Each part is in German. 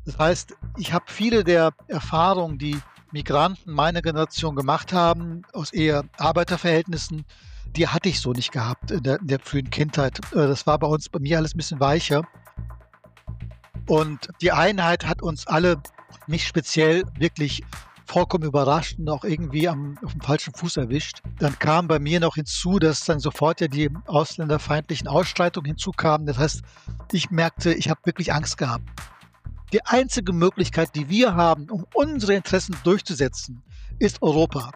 Das heißt, ich habe viele der Erfahrungen, die Migranten meiner Generation gemacht haben, aus eher Arbeiterverhältnissen, die hatte ich so nicht gehabt in der frühen Kindheit. Das war bei mir alles ein bisschen weicher. Und die Einheit hat uns alle, mich speziell, wirklich vollkommen überrascht und auch irgendwie auf dem falschen Fuß erwischt. Dann kam bei mir noch hinzu, dass dann sofort ja die ausländerfeindlichen Ausschreitungen hinzukamen. Das heißt, ich merkte, ich habe wirklich Angst gehabt. Die einzige Möglichkeit, die wir haben, um unsere Interessen durchzusetzen, ist Europa.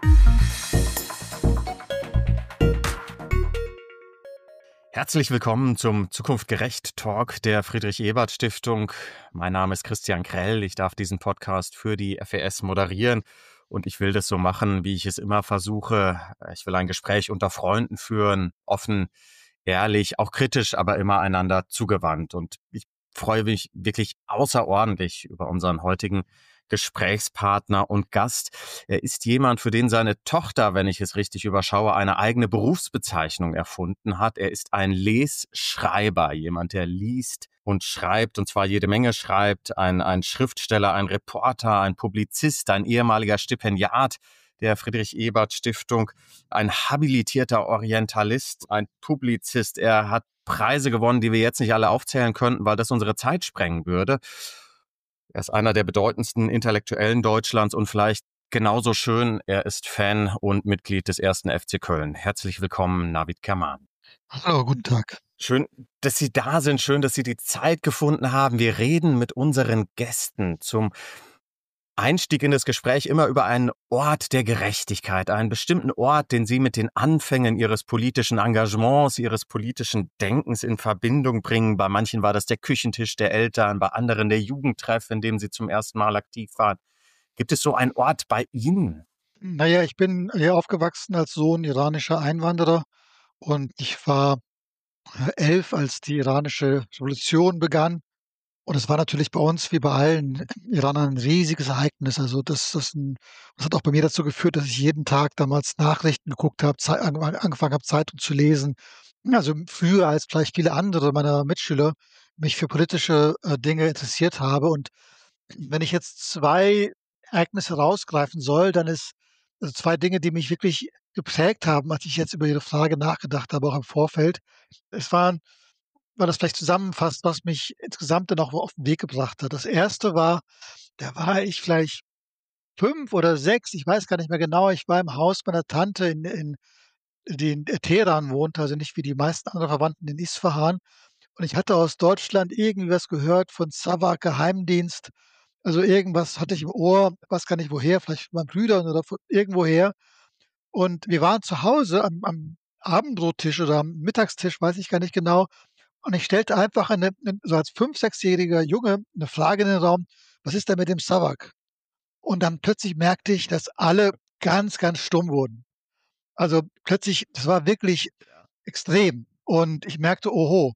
Herzlich willkommen zum Zukunft gerecht Talk der Friedrich-Ebert-Stiftung. Mein Name ist Christian Krell. Ich darf diesen Podcast für die FES moderieren und ich will das so machen, wie ich es immer versuche. Ich will ein Gespräch unter Freunden führen, offen, ehrlich, auch kritisch, aber immer einander zugewandt. Und ich freue mich wirklich außerordentlich über unseren heutigen Gesprächspartner und Gast. Er ist jemand, für den seine Tochter, wenn ich es richtig überschaue, eine eigene Berufsbezeichnung erfunden hat. Er ist ein Lesschreiber, jemand, der liest und schreibt, und zwar jede Menge schreibt, ein Schriftsteller, ein Reporter, ein Publizist, ein ehemaliger Stipendiat der Friedrich-Ebert-Stiftung, ein habilitierter Orientalist, ein Publizist. Er hat Preise gewonnen, die wir jetzt nicht alle aufzählen könnten, weil das unsere Zeit sprengen würde. Er ist einer der bedeutendsten Intellektuellen Deutschlands und vielleicht genauso schön, er ist Fan und Mitglied des 1. FC Köln. Herzlich willkommen, Navid Kerman. Hallo, guten Tag. Schön, dass Sie da sind, schön, dass Sie die Zeit gefunden haben. Wir reden mit unseren Gästen zum Einstieg in das Gespräch immer über einen Ort der Gerechtigkeit, einen bestimmten Ort, den Sie mit den Anfängen Ihres politischen Engagements, Ihres politischen Denkens in Verbindung bringen. Bei manchen war das der Küchentisch der Eltern, bei anderen der Jugendtreff, in dem Sie zum ersten Mal aktiv waren. Gibt es so einen Ort bei Ihnen? Naja, ich bin hier aufgewachsen als Sohn iranischer Einwanderer und ich war 11, als die iranische Revolution begann. Und es war natürlich bei uns wie bei allen Iranern 'n riesiges Ereignis. Also, das hat auch bei mir dazu geführt, dass ich jeden Tag damals Nachrichten geguckt habe, angefangen habe, Zeitung zu lesen. Also, früher als vielleicht viele andere meiner Mitschüler mich für politische, Dinge interessiert habe. Und wenn ich jetzt 2 Ereignisse rausgreifen soll, dann ist also 2 Dinge, die mich wirklich geprägt haben, als ich jetzt über Ihre Frage nachgedacht habe, auch im Vorfeld. Es waren weil das vielleicht zusammenfasst, was mich insgesamt dann auch auf 'n Weg gebracht hat. Das erste war, da war ich vielleicht 5 oder 6, ich weiß gar nicht mehr genau. Ich war im Haus meiner Tante die in Teheran wohnt, also nicht wie die meisten anderen Verwandten in Isfahan. Und ich hatte aus Deutschland irgendwie was gehört von Savak Geheimdienst. Also, irgendwas hatte ich im Ohr, weiß gar nicht woher, vielleicht von meinen Brüdern oder von irgendwoher. Und wir waren zu Hause am Abendbrottisch oder am Mittagstisch, weiß ich gar nicht genau. Und ich stellte einfach so als 5 6-jähriger Junge 'ne Frage in den Raum: „Was ist denn mit dem Savak?“ Und dann plötzlich merkte ich, dass alle ganz, ganz stumm wurden. Also, plötzlich, das war wirklich extrem. Und ich merkte: „Oho,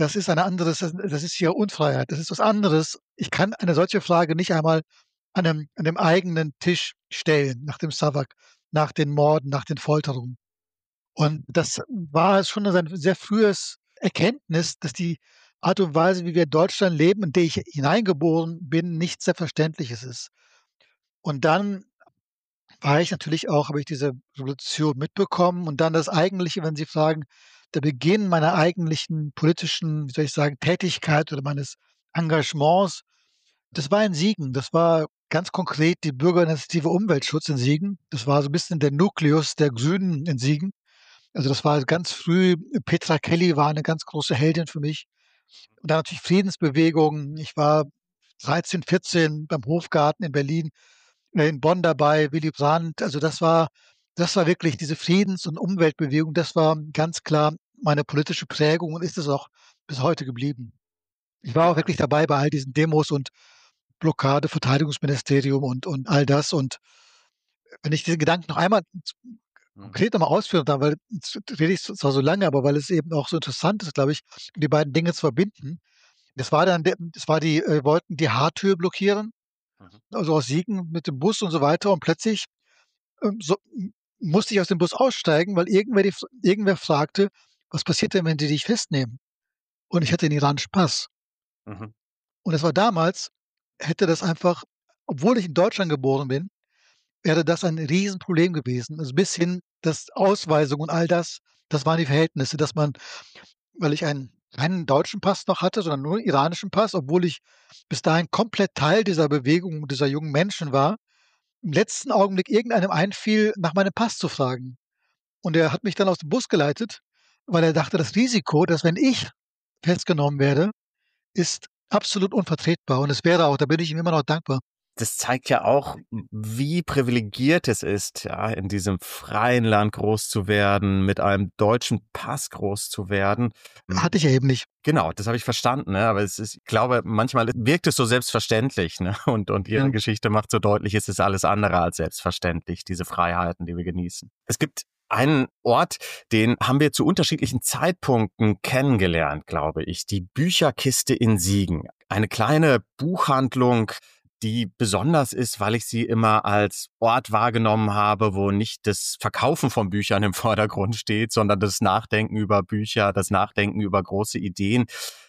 das ist hier Unfreiheit. Das ist was anderes. Ich kann eine solche Frage nicht einmal an dem eigenen Tisch stellen nach dem Savak, nach den Morden, nach den Folterungen.“ Und das war schon so 'n sehr frühes Erkenntnis, dass die Art und Weise, wie wir in Deutschland leben, in die ich hineingeboren bin, nichts Selbstverständliches ist. Und dann war ich natürlich auch habe ich diese Revolution mitbekommen und dann das eigentliche, wenn Sie fragen, der Beginn meiner eigentlichen politischen, wie soll ich sagen, Tätigkeit oder meines Engagements, das war in Siegen. Das war ganz konkret die Bürgerinitiative Umweltschutz in Siegen. Das war so 'n bisschen der Nukleus der Grünen in Siegen. Also, das war ganz früh. Petra Kelly war 'ne ganz große Heldin für mich. Und dann natürlich Friedensbewegung. Ich war 13, 14 beim Hofgarten in Berlin, in Bonn dabei, Willy Brandt. Also, das war wirklich diese Friedens und Umweltbewegung. Das war ganz klar meine politische Prägung und ist es auch bis heute geblieben. Ich war auch Ja. wirklich dabei bei all diesen Demos und Blockade, Verteidigungsministerium und all das. Und wenn ich diesen Gedanken noch einmal Mhm. konkret noch mal ausführen darf, weil jetzt rede ich zwar so lange, aber weil es eben auch so interessant ist, glaube ich, die beiden Dinge zu verbinden. Das war die wollten die Haartür blockieren, Mhm. also aus Siegen mit dem Bus und so weiter. Und plötzlich, musste ich aus dem Bus aussteigen, weil irgendwer fragte: „Was passiert denn, wenn die dich festnehmen?“ Und ich hatte 'n iranischen Pass. Mhm. Und das war damals hätte das einfach, obwohl ich in Deutschland geboren bin, wäre das ein Riesenproblem gewesen. Also, bis hin, dass Ausweisung und all das, das waren die Verhältnisse, dass man, weil ich einen keinen deutschen Pass noch hatte, sondern nur 'n iranischen Pass, obwohl ich bis dahin komplett Teil dieser Bewegung, dieser jungen Menschen war, im letzten Augenblick irgendeinem einfiel, nach meinem Pass zu fragen. Und er hat mich dann aus dem Bus geleitet, weil er dachte, das Risiko, dass, wenn ich festgenommen werde, ist absolut unvertretbar, und es wäre auch, da bin ich ihm immer noch dankbar. Das zeigt ja auch, wie privilegiert es ist, ja, in diesem freien Land groß zu werden, mit einem deutschen Pass groß zu werden. Hatte ich ja eben nicht. Genau, das habe ich verstanden, ne? Aber ich glaube, manchmal wirkt es so selbstverständlich, ne? Und Ihre Ja. Geschichte macht so deutlich, es ist alles andere als selbstverständlich, diese Freiheiten, die wir genießen. Es gibt einen Ort, den haben wir zu unterschiedlichen Zeitpunkten kennengelernt, glaube ich. Die Bücherkiste in Siegen. Eine kleine Buchhandlung, die besonders ist, weil ich sie immer als Ort wahrgenommen habe, wo nicht das Verkaufen von Büchern im Vordergrund steht, sondern das Nachdenken über Bücher, das Nachdenken über große Ideen.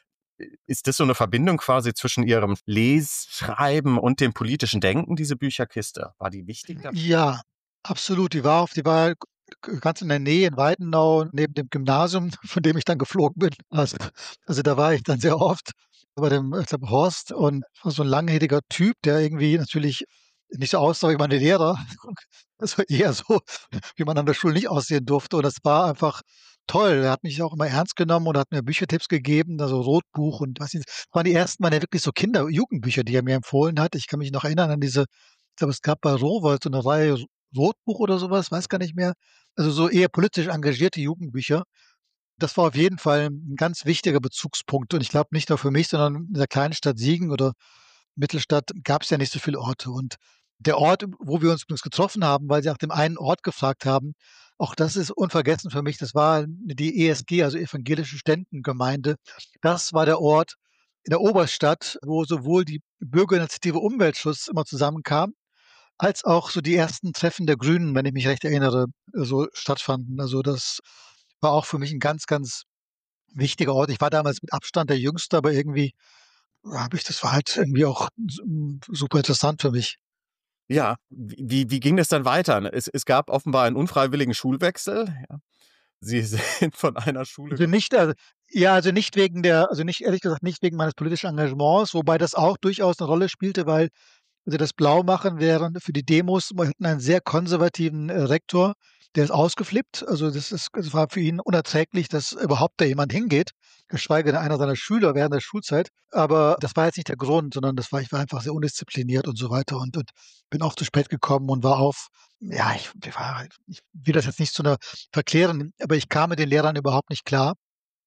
Ist das so eine Verbindung quasi zwischen Ihrem Lesschreiben und dem politischen Denken, diese Bücherkiste? War die wichtig dafür? Ja, absolut. Die war ganz in der Nähe in Weidenau neben dem Gymnasium, von dem ich dann geflogen bin. Also, da war ich dann sehr oft bei dem, ich glaube, Horst, und war so 'n langhäriger Typ, der irgendwie natürlich nicht so aussah wie meine Lehrer. Das war eher so, wie man an der Schule nicht aussehen durfte, und das war einfach toll. Er hat mich auch immer ernst genommen und hat mir Büchertipps gegeben, also Rotbuch und was nicht. Das waren die ersten meiner wirklich so Jugendbücher, die er mir empfohlen hat. Ich kann mich noch erinnern an diese, ich glaube, es gab bei Rowohlt so 'ne Reihe, Rotbuch oder so was, weiß gar nicht mehr. Also, so eher politisch engagierte Jugendbücher. Das war auf jeden Fall 'n ganz wichtiger Bezugspunkt, und ich glaube, nicht nur für mich, sondern in der kleinen Stadt Siegen oder Mittelstadt gab's ja nicht so viele Orte. Und der Ort, wo wir uns übrigens getroffen haben, weil Sie nach dem einen Ort gefragt haben, auch das ist unvergessen für mich. Das war die ESG, also Evangelische Ständengemeinde. Das war der Ort in der Oberstadt, wo sowohl die Bürgerinitiative Umweltschutz immer zusammenkam, als auch so die ersten Treffen der Grünen, wenn ich mich recht erinnere, so stattfanden. Also, das war auch für mich 'n ganz, ganz wichtiger Ort. Ich war damals mit Abstand der Jüngste, aber irgendwie habe ich, das war halt irgendwie auch super interessant für mich. Ja, wie ging das dann weiter? Es gab offenbar einen unfreiwilligen Schulwechsel, ja. Sie sind von einer Schule Also, nicht, ja, also nicht wegen der, also nicht, ehrlich gesagt, nicht wegen meines politischen Engagements, wobei das auch durchaus 'ne Rolle spielte, weil, also, das Blaumachen während für die Demos, wir hatten einen sehr konservativen, Rektor, der ist ausgeflippt. Also, das war für ihn unerträglich, dass überhaupt da jemand hingeht, geschweige denn einer seiner Schüler während der Schulzeit. Aber das war jetzt nicht der Grund, sondern ich war einfach sehr undiszipliniert und so weiter, und bin auch zu spät gekommen und war auf, ja, ich will das jetzt nicht zu 'ner verklären, aber ich kam mit den Lehrern überhaupt nicht klar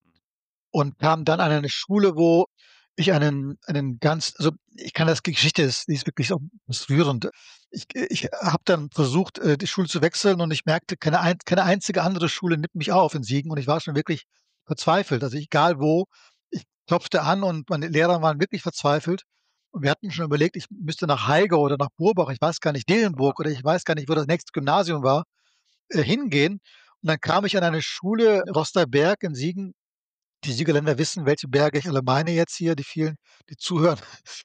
und kam dann an eine Schule, wo ich einen ganz, also, ich kann das, die Geschichte ist, die ist wirklich so rührend. Ich habe dann versucht, die Schule zu wechseln, und ich merkte, keine einzige andere Schule nimmt mich auf in Siegen, und ich war schon wirklich verzweifelt. Also, egal wo, ich klopfte an und meine Lehrer waren wirklich verzweifelt. Und wir hatten schon überlegt, ich müsste nach Haigau oder nach Burbach, ich weiß gar nicht, Dillenburg, oder ich weiß gar nicht, wo das nächste Gymnasium war, hingehen. Und dann kam ich an eine Schule, Rosterberg in Siegen. Die Siegerländer wissen, welche Berge ich alle meine jetzt hier, die vielen, die zuhören.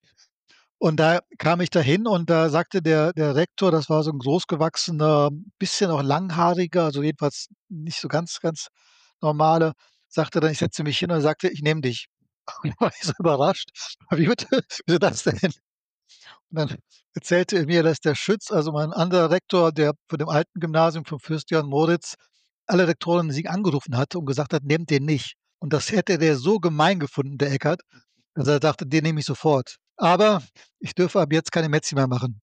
Und da kam ich dahin, und da sagte der Rektor, das war so 'n großgewachsener, bisschen auch langhaariger, also jedenfalls nicht so ganz normale, sagte dann, ich setze mich hin und er sagte: „Ich nehme dich.“ Und da war ich so überrascht. „Wie bitte? Wieso das denn?“ Und dann erzählte er mir, dass der Schütz, also mein anderer Rektor, der von dem alten Gymnasium von Fürst Johann Moritz, alle Rektoren in Siegen angerufen hatte und gesagt hat: „Nehmt den nicht.“ Und das hätte der so gemein gefunden, der Eckart, dass er dachte: „Den nehme ich sofort.“ Aber ich dürfe ab jetzt keine Metzi mehr machen.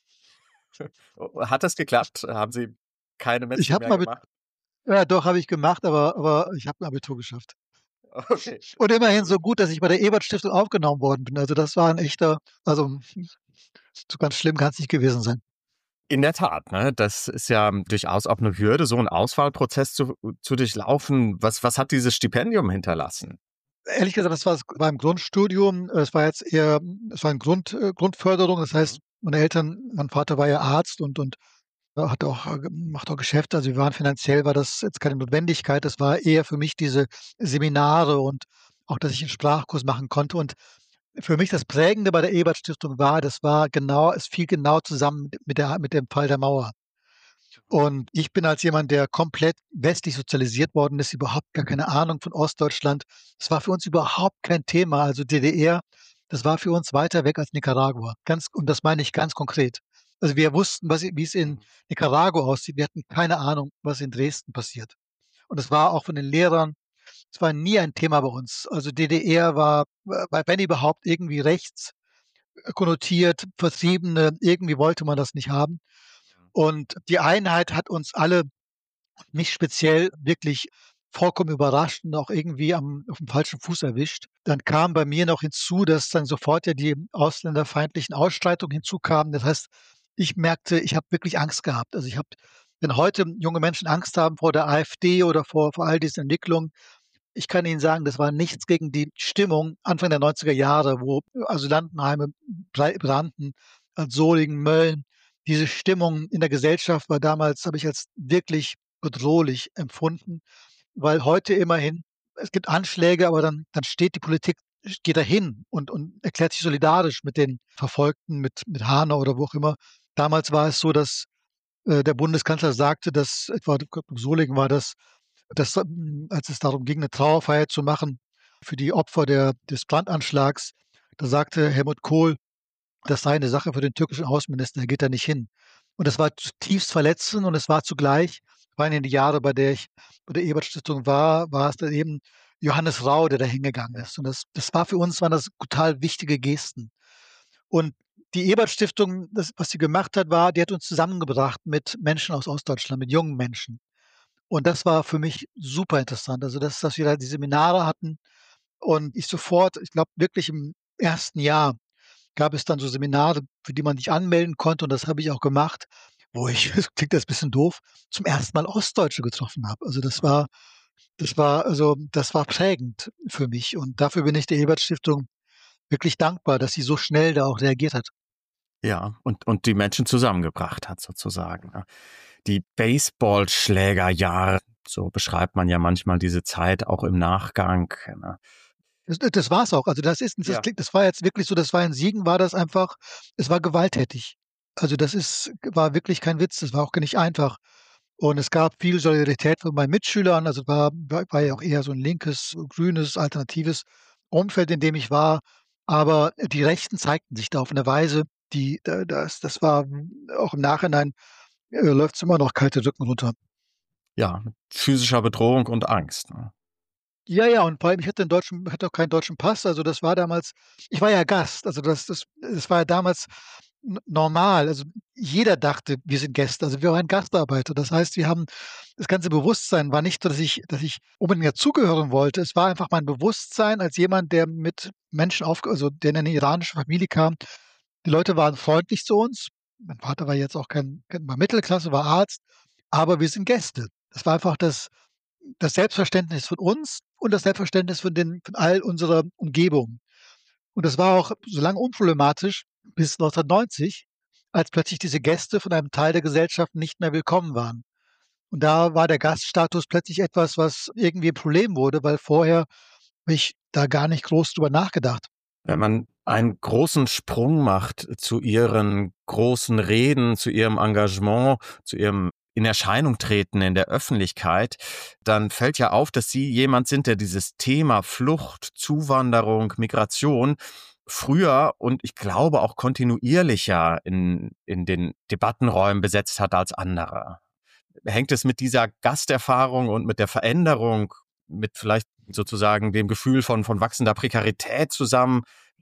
Hat das geklappt? Haben Sie keine Ich Metzli habe mehr 'n Abi gemacht? Ja, doch, habe ich gemacht, aber ich habe 'n Abitur geschafft. Okay, Und immerhin gut. so gut, dass ich bei der Ebert-Stiftung aufgenommen worden bin. Also, das war 'n echter, also, so ganz schlimm kann's nicht gewesen sein. In der Tat, ne? Das ist ja durchaus auch eine Hürde, so 'n Auswahlprozess zu durchlaufen. Was hat dieses Stipendium hinterlassen? Ehrlich gesagt, das war im Grundstudium. Es war jetzt eher, es war 'n Grundförderung. Das Mhm. heißt, meine Eltern, mein Vater war ja Arzt und hat auch, macht auch Geschäfte. Also, wir waren, finanziell war das jetzt keine Notwendigkeit. Das war eher für mich diese Seminare und auch, dass ich 'n Sprachkurs machen konnte. Und für mich das Prägende bei der Ebert-Stiftung war, es fiel genau zusammen mit dem Fall der Mauer. Und ich bin als jemand, der komplett westlich sozialisiert worden ist, überhaupt gar keine Ahnung von Ostdeutschland. Das war für uns überhaupt kein Thema. Also DDR, das war für uns weiter weg als Nicaragua. Und das meine ich ganz konkret. Also wir wussten, wie es in Mhm. Nicaragua aussieht. Wir hatten keine Ahnung, was in Dresden passiert. Und es war auch von den Lehrern, es war nie ein Thema bei uns. Also DDR war, wenn überhaupt, irgendwie rechts konnotiert, Vertriebene, irgendwie wollte man das nicht haben. Und die Einheit hat uns alle, mich speziell, wirklich vollkommen überrascht und auch irgendwie auf dem falschen Fuß erwischt. Dann kam bei mir noch hinzu, dass dann sofort ja die ausländerfeindlichen Ausschreitungen hinzukamen. Das heißt, ich merkte, ich habe wirklich Angst gehabt. Also wenn heute junge Menschen Angst haben vor der AfD oder vor all diesen Entwicklungen, ich kann Ihnen sagen, das war nichts gegen die Stimmung Anfang der 90er Jahre, wo Asylantenheime brannten, Solingen, Mölln. Diese Stimmung in der Gesellschaft war damals, habe ich als wirklich bedrohlich empfunden, weil heute immerhin, es gibt Anschläge, aber dann steht die Politik, geht dahin und erklärt sich solidarisch mit den Verfolgten, mit Hanau oder wo auch immer. Damals war es so, dass der Bundeskanzler sagte, dass etwa Solingen war das, als es darum ging, eine Trauerfeier zu machen für die Opfer des Brandanschlags, da sagte Helmut Kohl, das sei eine Sache für den türkischen Außenminister, er geht da nicht hin. Und das war zutiefst verletzend und es war zugleich, waren in die Jahre, ich bei der Ebert-Stiftung war es dann eben Johannes Rau, der da hingegangen Ja. ist. Und das war für uns, waren das total wichtige Gesten. Und die Ebert-Stiftung, was sie gemacht hat, die hat uns zusammengebracht mit Menschen aus Ostdeutschland, mit jungen Menschen. Und das war für mich super interessant. Also, dass wir da die Seminare hatten und ich glaube wirklich im ersten Jahr gab es dann so Seminare, für die man sich anmelden konnte und das habe ich auch gemacht, wo ich das klingt jetzt bisschen doof, zum ersten Mal Ostdeutsche getroffen habe. Also, das war prägend für mich und dafür bin ich der Ebert-Stiftung wirklich dankbar, dass sie so schnell da auch reagiert hat. Ja, und die Menschen zusammengebracht hat sozusagen, ne? Die Baseballschlägerjahre, so beschreibt man ja manchmal diese Zeit auch im Nachgang, ne? Das war's auch. Also, Ja. das war jetzt wirklich so, das war in Siegen war das einfach, es war gewalttätig. Also, war wirklich kein Witz, das war auch nicht einfach. Und es gab viel Solidarität von meinen Mitschülern, also, war ja auch eher so 'n linkes, grünes, alternatives Umfeld, in dem ich war. Aber die Rechten zeigten sich da auf 'ne Weise, die da das war auch im Nachhinein, läuft's immer noch kalte Rücken runter. Ja, mit physischer Bedrohung und Angst, ne? Ja, ja, und vor allem, hatte auch keinen deutschen Pass. Also, das war damals, ich war ja Gast, also das war ja damals normal. Also, jeder dachte, wir sind Gäste. Also, wir waren Gastarbeiter. Das heißt, das ganze Bewusstsein war nicht so, dass ich unbedingt dazugehören wollte. Es war einfach mein Bewusstsein als jemand, der mit Menschen der in eine iranische Familie kam. Die Leute waren freundlich zu uns. Mein Vater war jetzt auch war Mittelklasse, war Arzt, aber wir sind Gäste. Das war einfach das Selbstverständnis von uns und das Selbstverständnis von all unserer Umgebung. Und das war auch so lange unproblematisch bis 1990, als plötzlich diese Gäste von einem Teil der Gesellschaft nicht mehr willkommen waren. Und da war der Gaststatus plötzlich etwas, was irgendwie 'n Problem wurde, weil vorher habe ich da gar nicht groß drüber nachgedacht. Wenn man einen großen Sprung macht zu Ihren großen Reden, zu Ihrem Engagement, zu Ihrem in Erscheinung treten in der Öffentlichkeit, dann fällt ja auf, dass Sie jemand sind, der dieses Thema Flucht, Zuwanderung, Migration früher und ich glaube auch kontinuierlicher in den Debattenräumen besetzt hat als andere. Hängt es mit dieser Gasterfahrung und mit der Veränderung, mit vielleicht sozusagen dem Gefühl von wachsender Prekarität zusammen?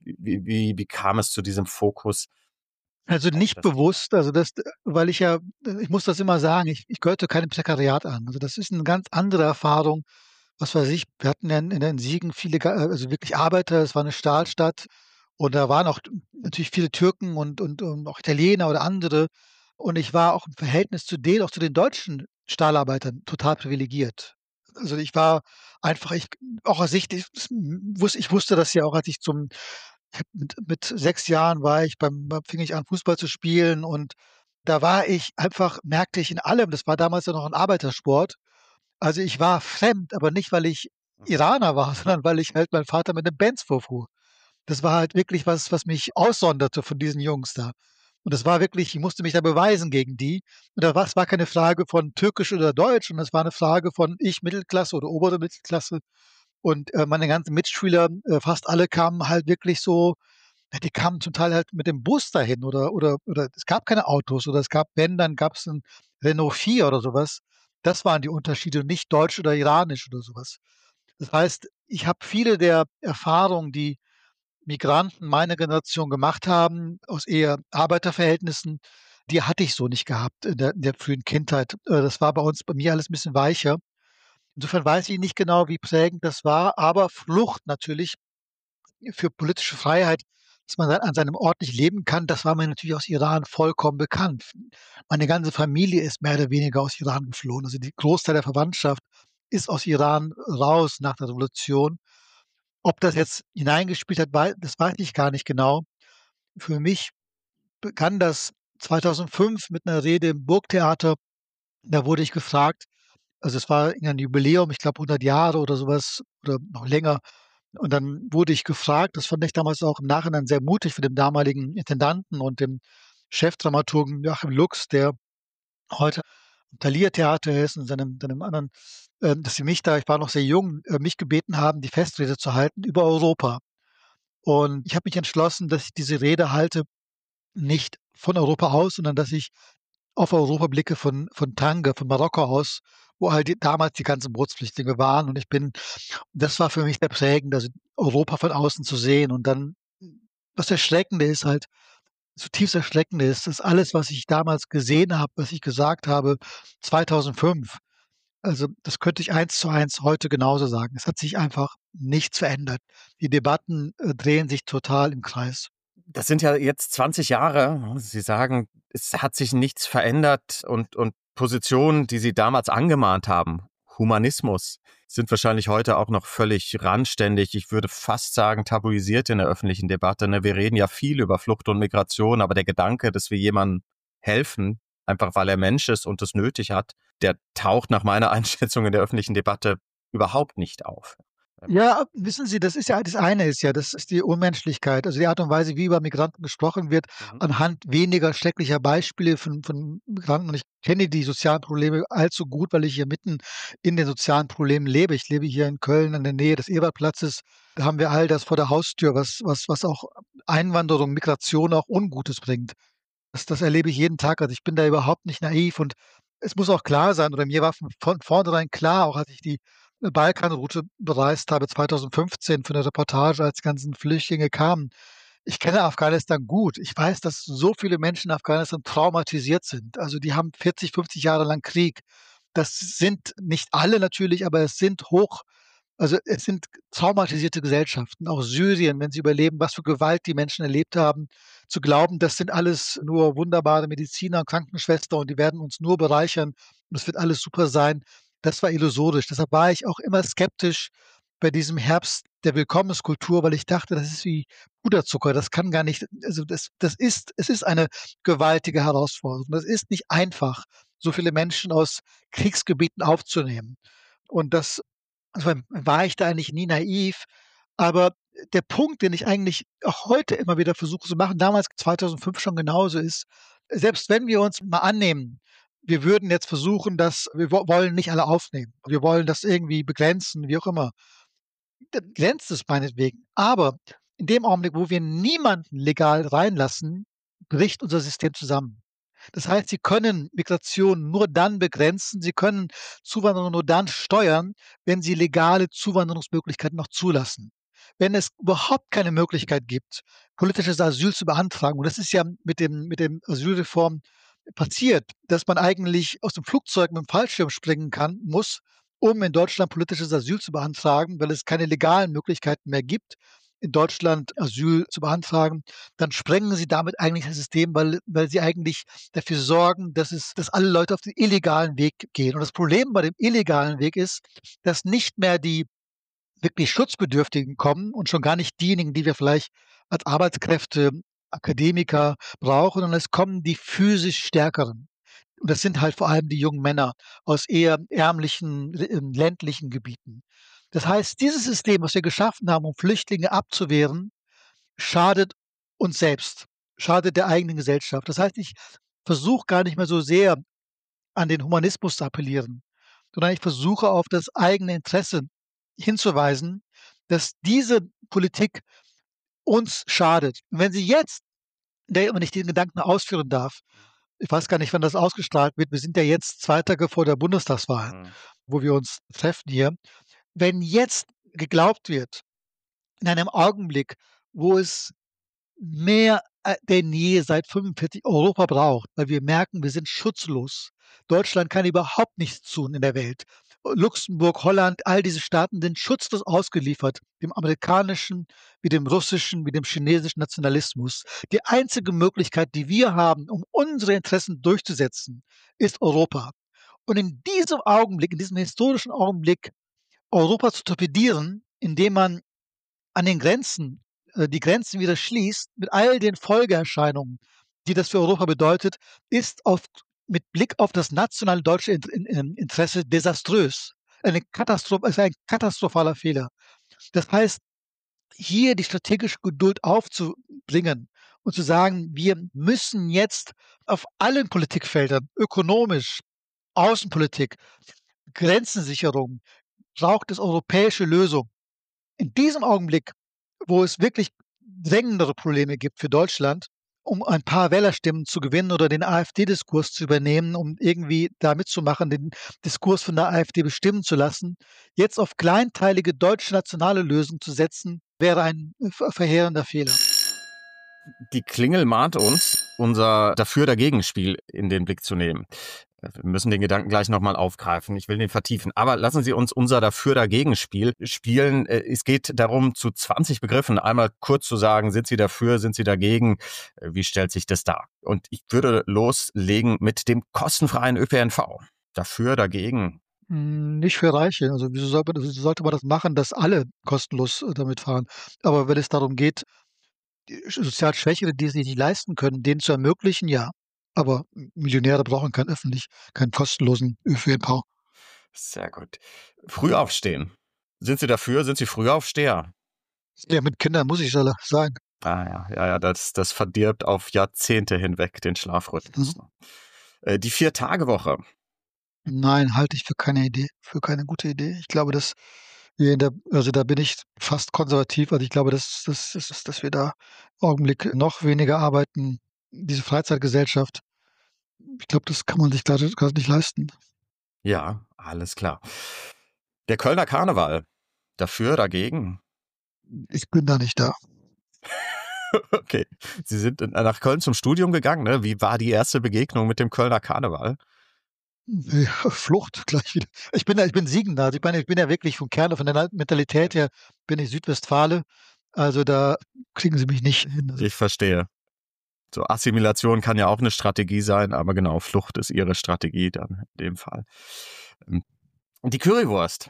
Wie kam es zu diesem Fokus Also, auf nicht das Thema? bewusst, weil ich muss das immer sagen, ich gehörte keinem Prekariat an. Also, das ist 'ne ganz andere Erfahrung. Was weiß ich, wir hatten ja in den Siegen viele also wirklich Arbeiter, es war 'ne Stahlstadt und da waren auch natürlich viele Türken und auch Italiener oder andere. Und ich war auch im Verhältnis zu denen, auch zu den deutschen Stahlarbeitern, total privilegiert. Also, ich war einfach ich auch aus Sicht ich wusste das ja auch, als ich zum ich habe mit 6 Jahren fing ich an, Fußball zu spielen und da war ich einfach merkte ich in allem, das war damals ja noch 'n Arbeitersport. Also, ich war fremd, aber nicht, weil ich Mhm. Iraner war, sondern weil ich halt meinen Vater mit 'nem Benz vorfuhr. Das war halt wirklich was mich aussonderte von diesen Jungs da. Und das war wirklich, ich musste mich da beweisen gegen die. Und da war es war keine Frage von Türkisch oder Deutsch, sondern es war 'ne Frage von ich Mittelklasse oder obere Mittelklasse. Und, meine ganzen Mitschüler, fast alle kamen halt wirklich so, ja, die kamen zum Teil halt mit dem Bus dahin oder es gab keine Autos oder es gab, wenn, dann gab's 'n Renault 4 oder so was. Das waren die Unterschiede und nicht deutsch oder iranisch oder so was. Das heißt, ich habe viele der Erfahrungen, die Migranten meiner Generation gemacht haben, aus eher Arbeiterverhältnissen, die hatte ich so nicht gehabt in der frühen Kindheit. Das war bei mir alles 'n bisschen weicher. Insofern weiß ich nicht genau, wie prägend das war, aber Flucht natürlich für politische Freiheit, dass man an seinem Ort nicht leben kann, das war mir natürlich aus Iran vollkommen bekannt. Meine ganze Familie ist mehr oder weniger aus Iran geflohen. Also, die Großteil der Verwandtschaft ist aus Iran raus nach der Revolution. Ob das jetzt hineingespielt hat, das weiß ich gar nicht genau. Für mich begann das 2005 mit 'ner Rede im Burgtheater. Da wurde ich gefragt, also, es war ein Jubiläum, ich glaube 100 Jahre oder so was oder noch länger. Und dann wurde ich gefragt, das fand ich damals auch im Nachhinein sehr mutig von dem damaligen Intendanten und dem Chefdramaturgen Joachim Lux, der heute am Thalia-Theater ist und seinem anderen, dass sie mich da, ich war noch sehr jung, mich gebeten haben, die Festrede zu halten über Europa. Und ich habe mich entschlossen, dass ich diese Rede halte, nicht von Europa aus, sondern dass ich auf Europa blicke von Tanger, von Marokko aus, wo halt damals die ganzen Bootsflüchtlinge waren. Und das war für mich sehr prägend, also Europa von außen zu sehen. Und dann, das Erschreckende ist halt, zutiefst Erschreckende ist, dass alles, was ich damals gesehen habe, was ich gesagt habe, 2005, also das könnte ich eins zu eins heute genauso sagen. Es hat sich einfach nichts verändert. Die Debatten, drehen sich total im Kreis. Das sind ja jetzt 20 Jahre. Sie sagen, es hat sich nichts verändert und Positionen, die Sie damals angemahnt haben, Humanismus, sind wahrscheinlich heute auch noch völlig randständig. Ich würde fast sagen, tabuisiert in der öffentlichen Debatte. Ne? Wir reden ja viel über Flucht und Migration, aber der Gedanke, dass wir jemandem helfen, einfach weil er Mensch ist und es nötig hat, der taucht nach meiner Einschätzung in der öffentlichen Debatte überhaupt nicht auf. Ja, wissen Sie, das eine ist ja, das ist die Unmenschlichkeit, also die Art und Weise, wie über Migranten gesprochen wird, Mhm. anhand weniger schrecklicher Beispiele von Migranten. Und ich kenne die sozialen Probleme allzu gut, weil ich hier mitten in den sozialen Problemen lebe. Ich lebe hier in Köln in der Nähe des Ebertplatzes. Da haben wir all das vor der Haustür, was auch Einwanderung, Migration auch Ungutes bringt. Das erlebe ich jeden Tag. Also, ich bin da überhaupt nicht naiv und es muss auch klar sein oder mir war von vornherein klar, auch als ich die, Balkanroute bereist habe 2015 für 'ne Reportage, als die ganzen Flüchtlinge kamen. Ich kenne Afghanistan gut. Ich weiß, dass so viele Menschen in Afghanistan traumatisiert sind. Also, die haben 40, 50 Jahre lang Krieg. Das sind nicht alle natürlich, aber es sind es sind traumatisierte Gesellschaften. Auch Syrien, wenn Sie überleben, was für Gewalt die Menschen erlebt haben, zu glauben, das sind alles nur wunderbare Mediziner und Krankenschwester und die werden uns nur bereichern und es wird alles super sein, das war illusorisch. Deshalb war ich auch immer skeptisch bei diesem Herbst der Willkommenskultur, weil ich dachte, das ist wie Puderzucker. Das kann gar nicht, also es ist eine gewaltige Herausforderung. Das ist nicht einfach, so viele Menschen aus Kriegsgebieten aufzunehmen. Und das, also, war ich da eigentlich nie naiv, aber der Punkt, den ich eigentlich auch heute immer wieder versuche zu machen, damals 2005 schon genauso ist, selbst wenn wir uns mal annehmen, wir würden jetzt versuchen, dass wir wollen nicht alle aufnehmen. Wir wollen das irgendwie begrenzen, wie auch immer. Dann grenzt es meinetwegen. Aber in dem Augenblick, wo wir niemanden legal reinlassen, bricht unser System zusammen. Das heißt, Sie können Migration nur dann begrenzen, Sie können Zuwanderung nur dann steuern, wenn Sie legale Zuwanderungsmöglichkeiten noch zulassen. Wenn es überhaupt keine Möglichkeit gibt, politisches Asyl zu beantragen, und das ist ja mit dem Asylreform passiert, dass man eigentlich aus dem Flugzeug mit dem Fallschirm springen muss, um in Deutschland politisches Asyl zu beantragen, weil es keine legalen Möglichkeiten mehr gibt, in Deutschland Asyl zu beantragen, dann sprengen Sie damit eigentlich das System, weil Sie eigentlich dafür sorgen, dass alle Leute auf den illegalen Weg gehen. Und das Problem bei dem illegalen Weg ist, dass nicht mehr die wirklich Schutzbedürftigen kommen und schon gar nicht diejenigen, die wir vielleicht als Arbeitskräfte, Akademiker brauchen, sondern es kommen die physisch Stärkeren. Und das sind halt vor allem die jungen Männer aus eher ärmlichen, ländlichen Gebieten. Das heißt, dieses System, was wir geschaffen haben, um Flüchtlinge abzuwehren, schadet uns selbst, schadet der eigenen Gesellschaft. Das heißt, ich versuche gar nicht mehr so sehr an den Humanismus zu appellieren, sondern ich versuche auf das eigene Interesse hinzuweisen, dass diese Politik uns schadet. Und wenn sie jetzt, wenn ich den Gedanken ausführen darf, ich weiß gar nicht, wann das ausgestrahlt wird. Wir sind ja jetzt 2 Tage vor der Bundestagswahl, Mhm. wo wir uns treffen hier. Wenn jetzt geglaubt wird, in einem Augenblick, wo es mehr, denn je seit 45 Europa braucht, weil wir merken, wir sind schutzlos. Deutschland kann überhaupt nichts tun in der Welt. Luxemburg, Holland, all diese Staaten sind schutzlos ausgeliefert dem amerikanischen, wie dem russischen, wie dem chinesischen Nationalismus. Die einzige Möglichkeit, die wir haben, um unsere Interessen durchzusetzen, ist Europa. Und in diesem Augenblick, in diesem historischen Augenblick, Europa zu torpedieren, indem man an den Grenzen die Grenzen wieder schließt, mit all den Folgeerscheinungen, die das für Europa bedeutet, ist mit Blick auf das nationale deutsche Interesse desaströs. Ist ein katastrophaler Fehler. Das heißt, hier die strategische Geduld aufzubringen und zu sagen, wir müssen jetzt auf allen Politikfeldern, ökonomisch, Außenpolitik, Grenzensicherung, braucht es europäische Lösungen. In diesem Augenblick, wo es wirklich drängendere Probleme gibt für Deutschland, um ein paar Wählerstimmen zu gewinnen oder den AfD-Diskurs zu übernehmen, um irgendwie da mitzumachen, den Diskurs von der AfD bestimmen zu lassen, jetzt auf kleinteilige deutsche nationale Lösungen zu setzen, wäre ein verheerender Fehler. Die Klingel mahnt uns, unser Dafür-Dagegen-Spiel in den Blick zu nehmen. Wir müssen den Gedanken gleich nochmal aufgreifen. Ich will den vertiefen. Aber lassen Sie uns unser Dafür-Dagegen-Spiel spielen. Es geht darum, zu 20 Begriffen einmal kurz zu sagen, sind Sie dafür, sind Sie dagegen? Wie stellt sich das dar? Und ich würde loslegen mit dem kostenfreien ÖPNV. Dafür, dagegen. Nicht für Reiche. Also wieso sollte man das machen, dass alle kostenlos damit fahren? Aber wenn es darum geht, die sozial Schwächere, die es sich nicht leisten können, denen zu ermöglichen, ja. Aber Millionäre brauchen keinen kostenlosen ÖPNV. Sehr gut. Früh aufstehen. Sind Sie dafür? Sind Sie Frühaufsteher? Ja, mit Kindern muss ich sagen. Ah ja, ja, ja, das verdirbt auf Jahrzehnte hinweg den Mhm. Schlafrhythmus. Ne? Die 4-Tage-Woche. Nein, halte ich für keine gute Idee. Ich glaube, dass wir also da bin ich fast konservativ. Also ich glaube, dass wir da im Augenblick noch weniger arbeiten. Diese Freizeitgesellschaft, ich glaube, das kann man sich gerade nicht leisten. Ja, alles klar. Der Kölner Karneval. Dafür, dagegen? Ich bin da nicht da. Okay. Sie sind nach Köln zum Studium gegangen, ne? Wie war die erste Begegnung mit dem Kölner Karneval? Flucht gleich wieder. Ich bin Siegender. Also ich bin ja wirklich vom Kern, von der Mentalität her bin ich Südwestfale. Also da kriegen sie mich nicht hin. Also Ich verstehe. So Assimilation kann ja auch eine Strategie sein, aber genau, Flucht ist Ihre Strategie dann in dem Fall. Die Currywurst.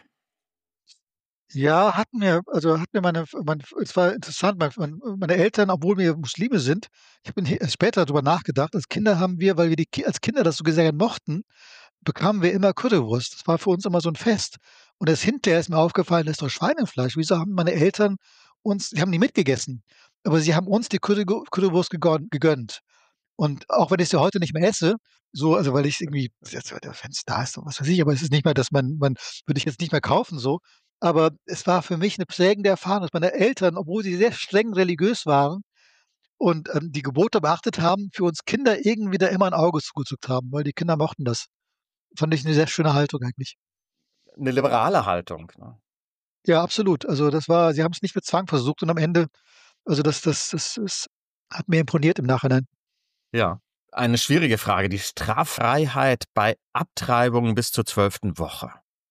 ja, hatten mir es war interessant, meine Eltern, obwohl wir Muslime sind, ich habe erst später darüber nachgedacht, als Kinder haben wir, weil wir als Kinder das so sehr mochten, bekamen wir immer Currywurst. Das war für uns immer so ein Fest. Und erst hinterher ist mir aufgefallen, das ist doch Schweinefleisch. Wieso haben meine Eltern die haben die mitgegessen, aber sie haben uns die Currywurst gegönnt. Und auch wenn ich sie heute nicht mehr esse, so, also weil ich irgendwie, wenn es da ist, was weiß ich, aber es ist nicht mehr, dass man würde ich jetzt nicht mehr kaufen so. Aber es war für mich eine prägende Erfahrung, dass meine Eltern, obwohl sie sehr streng religiös waren und die Gebote beachtet haben, für uns Kinder irgendwie da immer ein Auge zugedrückt haben, weil die Kinder mochten das. Fand ich eine sehr schöne Haltung eigentlich. Eine liberale Haltung. Ne? Ja, absolut. Also sie haben es nicht mit Zwang versucht und am Ende, also das hat mir imponiert im Nachhinein. Ja. Eine schwierige Frage. Die Straffreiheit bei Abtreibungen bis zur 12. Woche.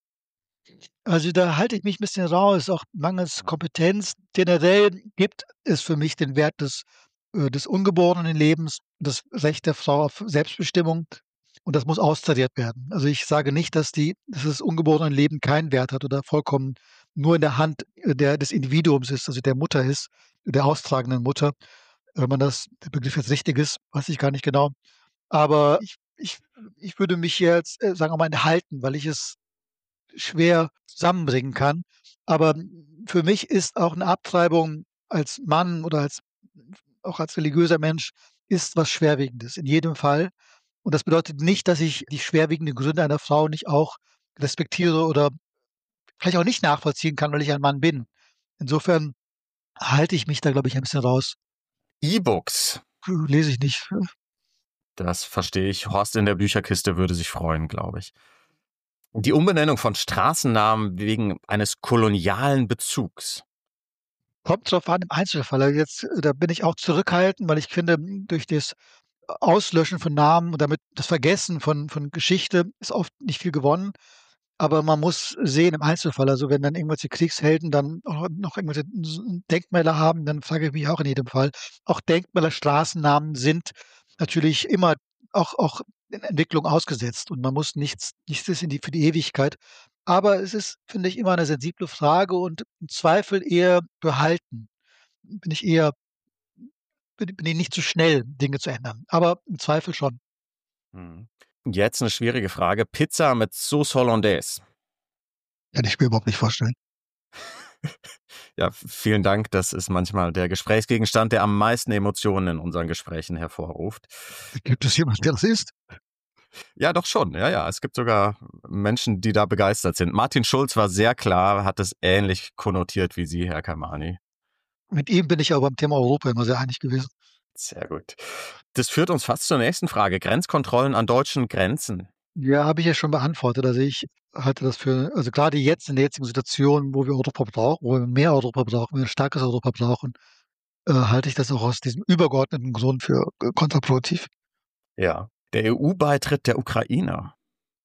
Also, da halte ich mich 'n bisschen raus, auch mangels Kompetenz. Generell gibt es für mich den Wert des ungeborenen Lebens, das Recht der Frau auf Selbstbestimmung und das muss austariert werden. Also, ich sage nicht, dass das ungeborene Leben keinen Wert hat oder vollkommen nur in der Hand, des Individuums ist, also der Mutter ist, der austragenden Mutter. Wenn der Begriff jetzt richtig ist, weiß ich gar nicht genau. Aber ich würde mich jetzt, sagen wir mal, enthalten, weil ich es schwer zusammenbringen kann. Aber für mich ist auch 'ne Abtreibung als Mann oder auch als religiöser Mensch ist was Schwerwiegendes, in jedem Fall. Und das bedeutet nicht, dass ich die schwerwiegenden Gründe einer Frau nicht auch respektiere oder vielleicht auch nicht nachvollziehen kann, weil ich ein Mann bin. Insofern halte ich mich da, glaube ich, ein bisschen raus. E-Books, Lese ich nicht. das verstehe ich. Horst in der Bücherkiste würde sich freuen, glaube ich. Die Umbenennung von Straßennamen wegen eines kolonialen Bezugs. Kommt drauf an im Einzelfall. Also jetzt, da bin ich auch zurückhaltend, weil ich finde, durch das Auslöschen von Namen und damit das Vergessen von Geschichte ist oft nicht viel gewonnen. Aber man muss sehen im Einzelfall, also wenn dann irgendwelche Kriegshelden dann auch noch irgendwelche Denkmäler haben, dann frage ich mich auch in jedem Fall. Auch Denkmäler, Straßennamen sind natürlich immer auch in Entwicklung ausgesetzt und man muss nichts ist für die Ewigkeit. Aber es ist, finde ich, immer eine sensible Frage und im Zweifel eher behalten. Bin ich eher bin ich nicht so schnell, Dinge zu ändern, aber im Zweifel schon. Hm. Jetzt eine schwierige Frage. Pizza mit Sauce Hollandaise. Kann ich mir überhaupt nicht vorstellen. Ja, vielen Dank. Das ist manchmal der Gesprächsgegenstand, der am meisten Emotionen in unseren Gesprächen hervorruft. Gibt es jemanden, der das isst? Ja, doch schon. Ja, ja. Es gibt sogar Menschen, die da begeistert sind. Martin Schulz war sehr klar, hat es ähnlich konnotiert wie Sie, Herr Kamani. Mit ihm bin ich aber beim Thema Europa immer sehr einig gewesen. Sehr gut. Das führt uns fast zur nächsten Frage. Grenzkontrollen an deutschen Grenzen. Ja, habe ich ja schon beantwortet. Also, ich halte das für also, gerade jetzt in der jetzigen Situation, wo wir Europa brauchen, wo wir mehr Europa brauchen, wir 'n starkes Europa brauchen, halte ich das auch aus diesem übergeordneten Grund für, kontraproduktiv. Ja. Der EU-Beitritt der Ukraine.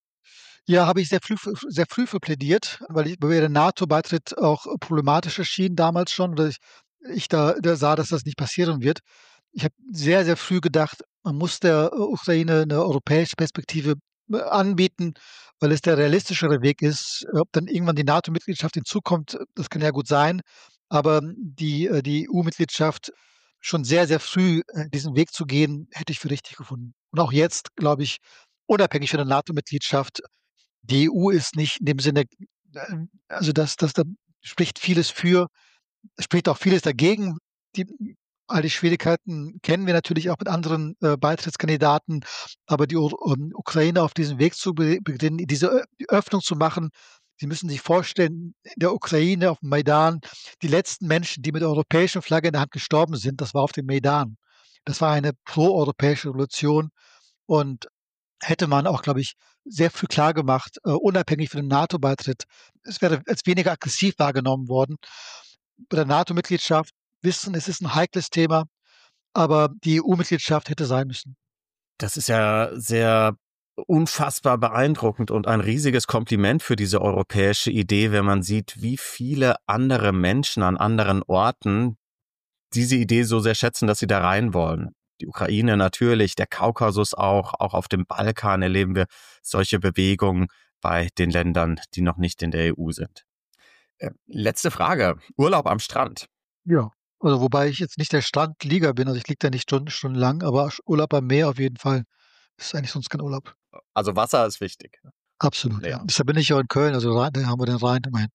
Ja, habe ich sehr früh für plädiert, weil mir der NATO-Beitritt auch problematisch erschien damals schon, oder ich da sah, dass das nicht passieren wird. Ich habe sehr früh gedacht, man muss der Ukraine 'ne europäische Perspektive, anbieten, weil es der realistischere Weg ist. Ob dann irgendwann die NATO-Mitgliedschaft hinzukommt, das kann ja gut sein, aber die EU-Mitgliedschaft schon sehr früh, diesen Weg zu gehen, hätte ich für richtig gefunden. Und auch jetzt, glaube ich, unabhängig von der NATO-Mitgliedschaft, die EU ist nicht in dem Sinne also das da spricht vieles für, es spricht auch vieles dagegen. Die all die Schwierigkeiten kennen wir natürlich auch mit anderen, Beitrittskandidaten, aber die Ukraine auf diesem Weg zu beginnen, diese die Öffnung zu machen. Sie müssen sich vorstellen, in der Ukraine auf dem Maidan, die letzten Menschen, die mit der europäischen Flagge in der Hand gestorben sind, das war auf dem Maidan. Das war eine proeuropäische Revolution und hätte man auch, glaube ich, sehr früh klargemacht, unabhängig von dem NATO-Beitritt. Es wäre als weniger aggressiv wahrgenommen worden. Bei der NATO-Mitgliedschaft wissen, es ist ein heikles Thema, aber die EU-Mitgliedschaft hätte sein müssen. Das ist ja sehr unfassbar beeindruckend und ein riesiges Kompliment für diese europäische Idee, wenn man sieht, wie viele andere Menschen an anderen Orten diese Idee so sehr schätzen, dass sie da rein wollen. Die Ukraine natürlich, der Kaukasus auch auf dem Balkan erleben wir solche Bewegungen bei den Ländern, die noch nicht in der EU sind. Letzte Frage. Urlaub am Strand. Ja. Also, wobei ich jetzt nicht der Strandlieger bin, also ich liege da nicht stundenlang, aber Urlaub am Meer auf jeden Fall. Ist eigentlich sonst kein Urlaub. Also Wasser ist wichtig. Absolut, ja. Ja, Deshalb bin ich ja in Köln, also Rhein, da haben wir den Rhein immerhin.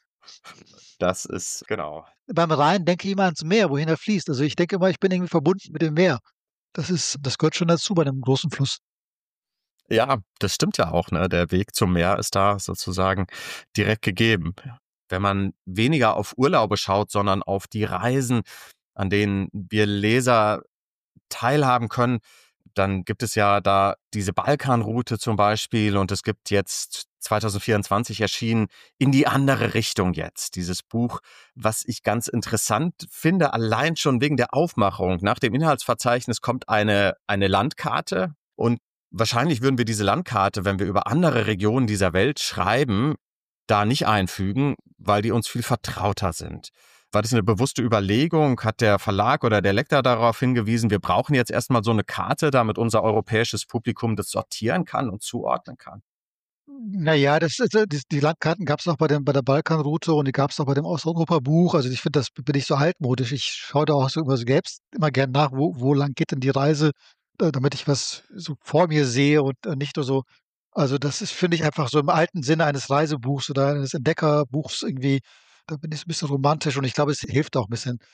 das ist genau. Beim Rhein denke ich immer ans Meer, wohin er fließt. Also, ich denke immer, ich bin irgendwie verbunden mit dem Meer. Das gehört schon dazu bei 'nem großen Fluss. Ja, das stimmt ja auch, ne? Der Weg zum Meer ist da sozusagen direkt gegeben. Wenn man weniger auf Urlaube schaut, sondern auf die Reisen, an denen wir Leser teilhaben können, dann gibt es ja da diese Balkanroute zum Beispiel und es gibt jetzt 2024 erschienen In die andere Richtung jetzt. Dieses Buch, was ich ganz interessant finde, allein schon wegen der Aufmachung. Nach dem Inhaltsverzeichnis kommt eine Landkarte und wahrscheinlich würden wir diese Landkarte, wenn wir über andere Regionen dieser Welt schreiben, da nicht einfügen, weil die uns viel vertrauter sind. War das eine bewusste Überlegung? Hat der Verlag oder der Lektor darauf hingewiesen, wir brauchen jetzt erstmal so eine Karte, damit unser europäisches Publikum das sortieren kann und zuordnen kann? Na ja, das ist die Landkarten gab's auch bei der Balkanroute und die gab's auch bei dem Osteuropa-Buch. Also, ich finde, das bin ich so altmodisch. Ich schaue da auch so immer selbst immer gern nach, wo lang geht denn die Reise, damit ich was so vor mir sehe und, nicht nur so also, das ist, finde ich, einfach so im alten Sinne eines Reisebuchs oder eines Entdeckerbuchs irgendwie, da bin ich so 'n bisschen romantisch und ich glaube, es hilft auch 'n bisschen.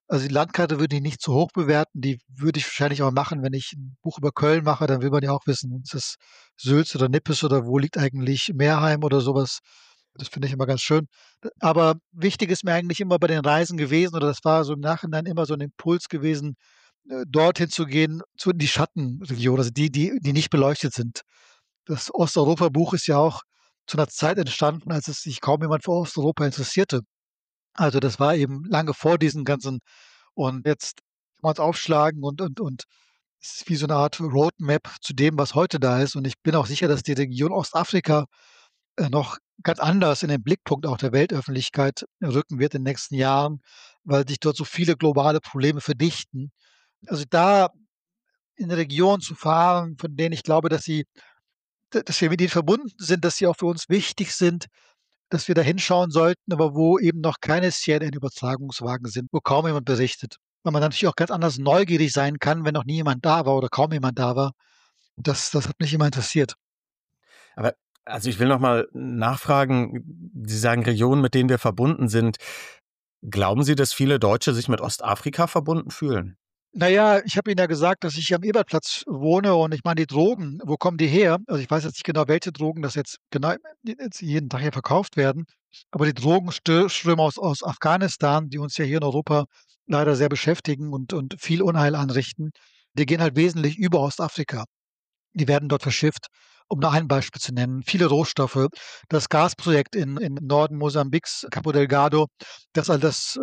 Also, die Landkarte würde ich nicht zu hoch bewerten. Die würde ich wahrscheinlich auch machen, wenn ich 'n Buch über Köln mache, dann will man ja auch wissen, ist es Sülz oder Nippes oder wo liegt eigentlich Meerheim oder so was. Das finde ich immer ganz schön. Aber wichtig ist mir eigentlich immer bei den Reisen gewesen oder das war so im Nachhinein immer so 'n Impuls gewesen, dorthin zu gehen, zu in die Schattenregion, also die nicht beleuchtet sind. Das Osteuropa-Buch ist ja auch zu 'ner Zeit entstanden, als es sich kaum jemand für Osteuropa interessierte. Also, das war eben lange vor diesen ganzen und jetzt kann man's aufschlagen und es ist wie so 'ne Art Roadmap zu dem, was heute da ist. Und ich bin auch sicher, dass die Region Ostafrika, noch ganz anders in den Blickpunkt auch der Weltöffentlichkeit rücken wird in den nächsten Jahren, weil sich dort so viele globale Probleme verdichten. Also, da in Regionen zu fahren, von denen ich glaube, dass wir mit ihnen verbunden sind, dass sie auch für uns wichtig sind, dass wir da hinschauen sollten, aber wo eben noch keine CNN-Übertragungswagen sind, wo kaum jemand berichtet. Weil man natürlich auch ganz anders neugierig sein kann, wenn noch nie jemand da war oder kaum jemand da war. Das hat mich immer interessiert. Aber also ich will noch mal nachfragen, Sie sagen Regionen, mit denen wir verbunden sind. Glauben Sie, dass viele Deutsche sich mit Ostafrika verbunden fühlen? Na ja, ich habe Ihnen ja gesagt, dass ich hier am Ebertplatz wohne und ich meine, die Drogen, wo kommen die her? Also, ich weiß jetzt nicht genau, welche Drogen das jetzt genau jetzt jeden Tag hier verkauft werden, aber die Drogen strömen aus Afghanistan, die uns ja hier in Europa leider sehr beschäftigen und viel Unheil anrichten. Die gehen halt wesentlich über Ostafrika. Die werden dort verschifft, um nur ein Beispiel zu nennen. Viele Rohstoffe. Das Gasprojekt in Norden Mosambiks, Cabo Delgado, das alles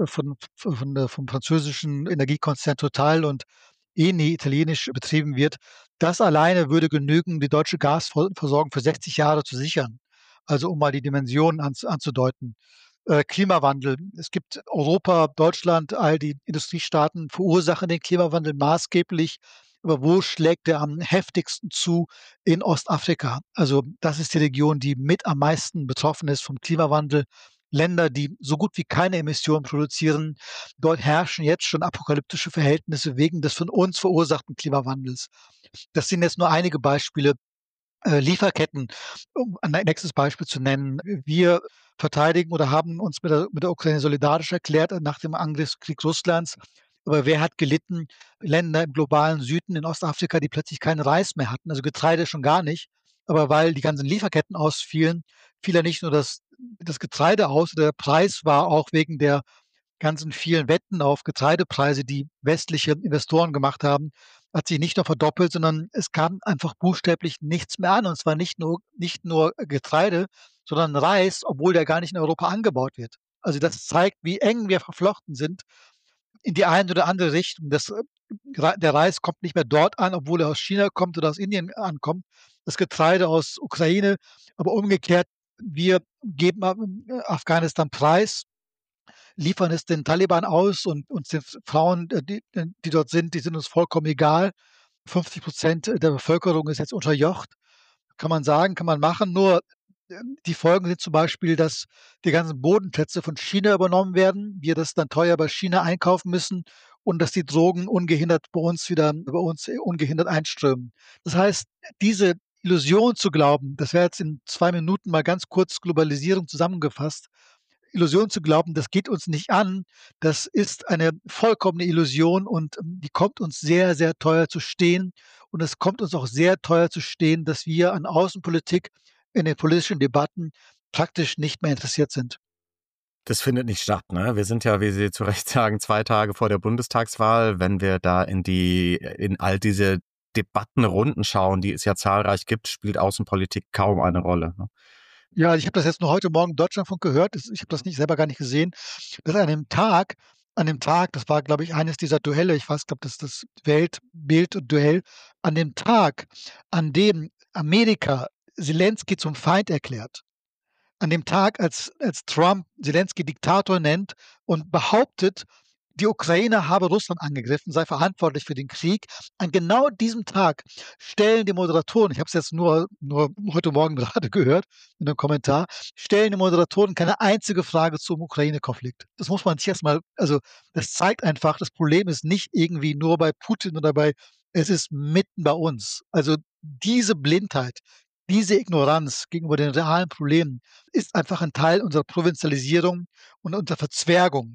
vom französischen Energiekonzern Total und Eni italienisch betrieben wird. Das alleine würde genügen, die deutsche Gasversorgung für 60 Jahre zu sichern. Also, um mal die Dimensionen anzudeuten. Klimawandel. Es gibt Europa, Deutschland, all die Industriestaaten verursachen den Klimawandel maßgeblich. Aber wo schlägt er am heftigsten zu? In Ostafrika. Also, das ist die Region, die mit am meisten betroffen ist vom Klimawandel. Länder, die so gut wie keine Emissionen produzieren. Dort herrschen jetzt schon apokalyptische Verhältnisse wegen des von uns verursachten Klimawandels. Das sind jetzt nur einige Beispiele. Lieferketten, um ein nächstes Beispiel zu nennen. Wir verteidigen oder haben uns mit der Ukraine solidarisch erklärt nach dem Angriffskrieg Russlands. Aber wer hat gelitten? Länder im globalen Süden in Ostafrika, die plötzlich keinen Reis mehr hatten, also Getreide schon gar nicht. Aber weil die ganzen Lieferketten ausfielen, fiel ja nicht nur das Getreide aus, der Preis war auch wegen der ganzen vielen Wetten auf Getreidepreise, die westliche Investoren gemacht haben, hat sich nicht nur verdoppelt, sondern es kam einfach buchstäblich nichts mehr an. Und zwar nicht nur Getreide, sondern Reis, obwohl der gar nicht in Europa angebaut wird. Also, das zeigt, wie eng wir verflochten sind in die eine oder andere Richtung. Der Reis kommt nicht mehr dort an, obwohl er aus China kommt oder aus Indien ankommt. Das Getreide aus Ukraine, aber umgekehrt, wir geben Afghanistan preis, liefern es den Taliban aus und uns den Frauen, die dort sind, die sind uns vollkommen egal. 50% der Bevölkerung ist jetzt unterjocht. Kann man sagen, kann man machen, nur, die Folgen sind zum Beispiel, dass die ganzen Bodenschätze von China übernommen werden, wir das dann teuer bei China einkaufen müssen und dass die Drogen ungehindert bei uns ungehindert einströmen. Das heißt, diese Illusion zu glauben, das wäre jetzt in 2 Minuten mal ganz kurz Globalisierung zusammengefasst, Illusion zu glauben, das geht uns nicht an, das ist eine vollkommene Illusion und, die kommt uns sehr, sehr teuer zu stehen. Und es kommt uns auch sehr teuer zu stehen, dass wir an Außenpolitik in den politischen Debatten praktisch nicht mehr interessiert sind. Das findet nicht statt, ne? Wir sind ja, wie Sie zu Recht sagen, 2 Tage vor der Bundestagswahl. Wenn wir da in all diese Debattenrunden schauen, die es ja zahlreich gibt, spielt Außenpolitik kaum eine Rolle, ne? Ja, also ich habe das jetzt nur heute Morgen im Deutschlandfunk gehört. Ich habe das nicht selber gar nicht gesehen, dass an dem Tag, das war, glaube ich, eines dieser Duelle, ich weiß, glaube, das ist das Weltbild-Duell, an dem Tag, an dem Amerika Selenskyj zum Feind erklärt, an dem Tag, als Trump Selenskyj Diktator nennt und behauptet, die Ukraine habe Russland angegriffen, sei verantwortlich für den Krieg. An genau diesem Tag stellen die Moderatoren, ich habe es jetzt nur heute Morgen gerade gehört in 'nem Kommentar, stellen die Moderatoren keine einzige Frage zum Ukraine-Konflikt. Das muss man sich erst mal, also, das zeigt einfach, das Problem ist nicht irgendwie nur bei Putin oder es ist mitten bei uns. Also, diese Blindheit, diese Ignoranz gegenüber den realen Problemen ist einfach ein Teil unserer Provinzialisierung und unserer Verzwergung.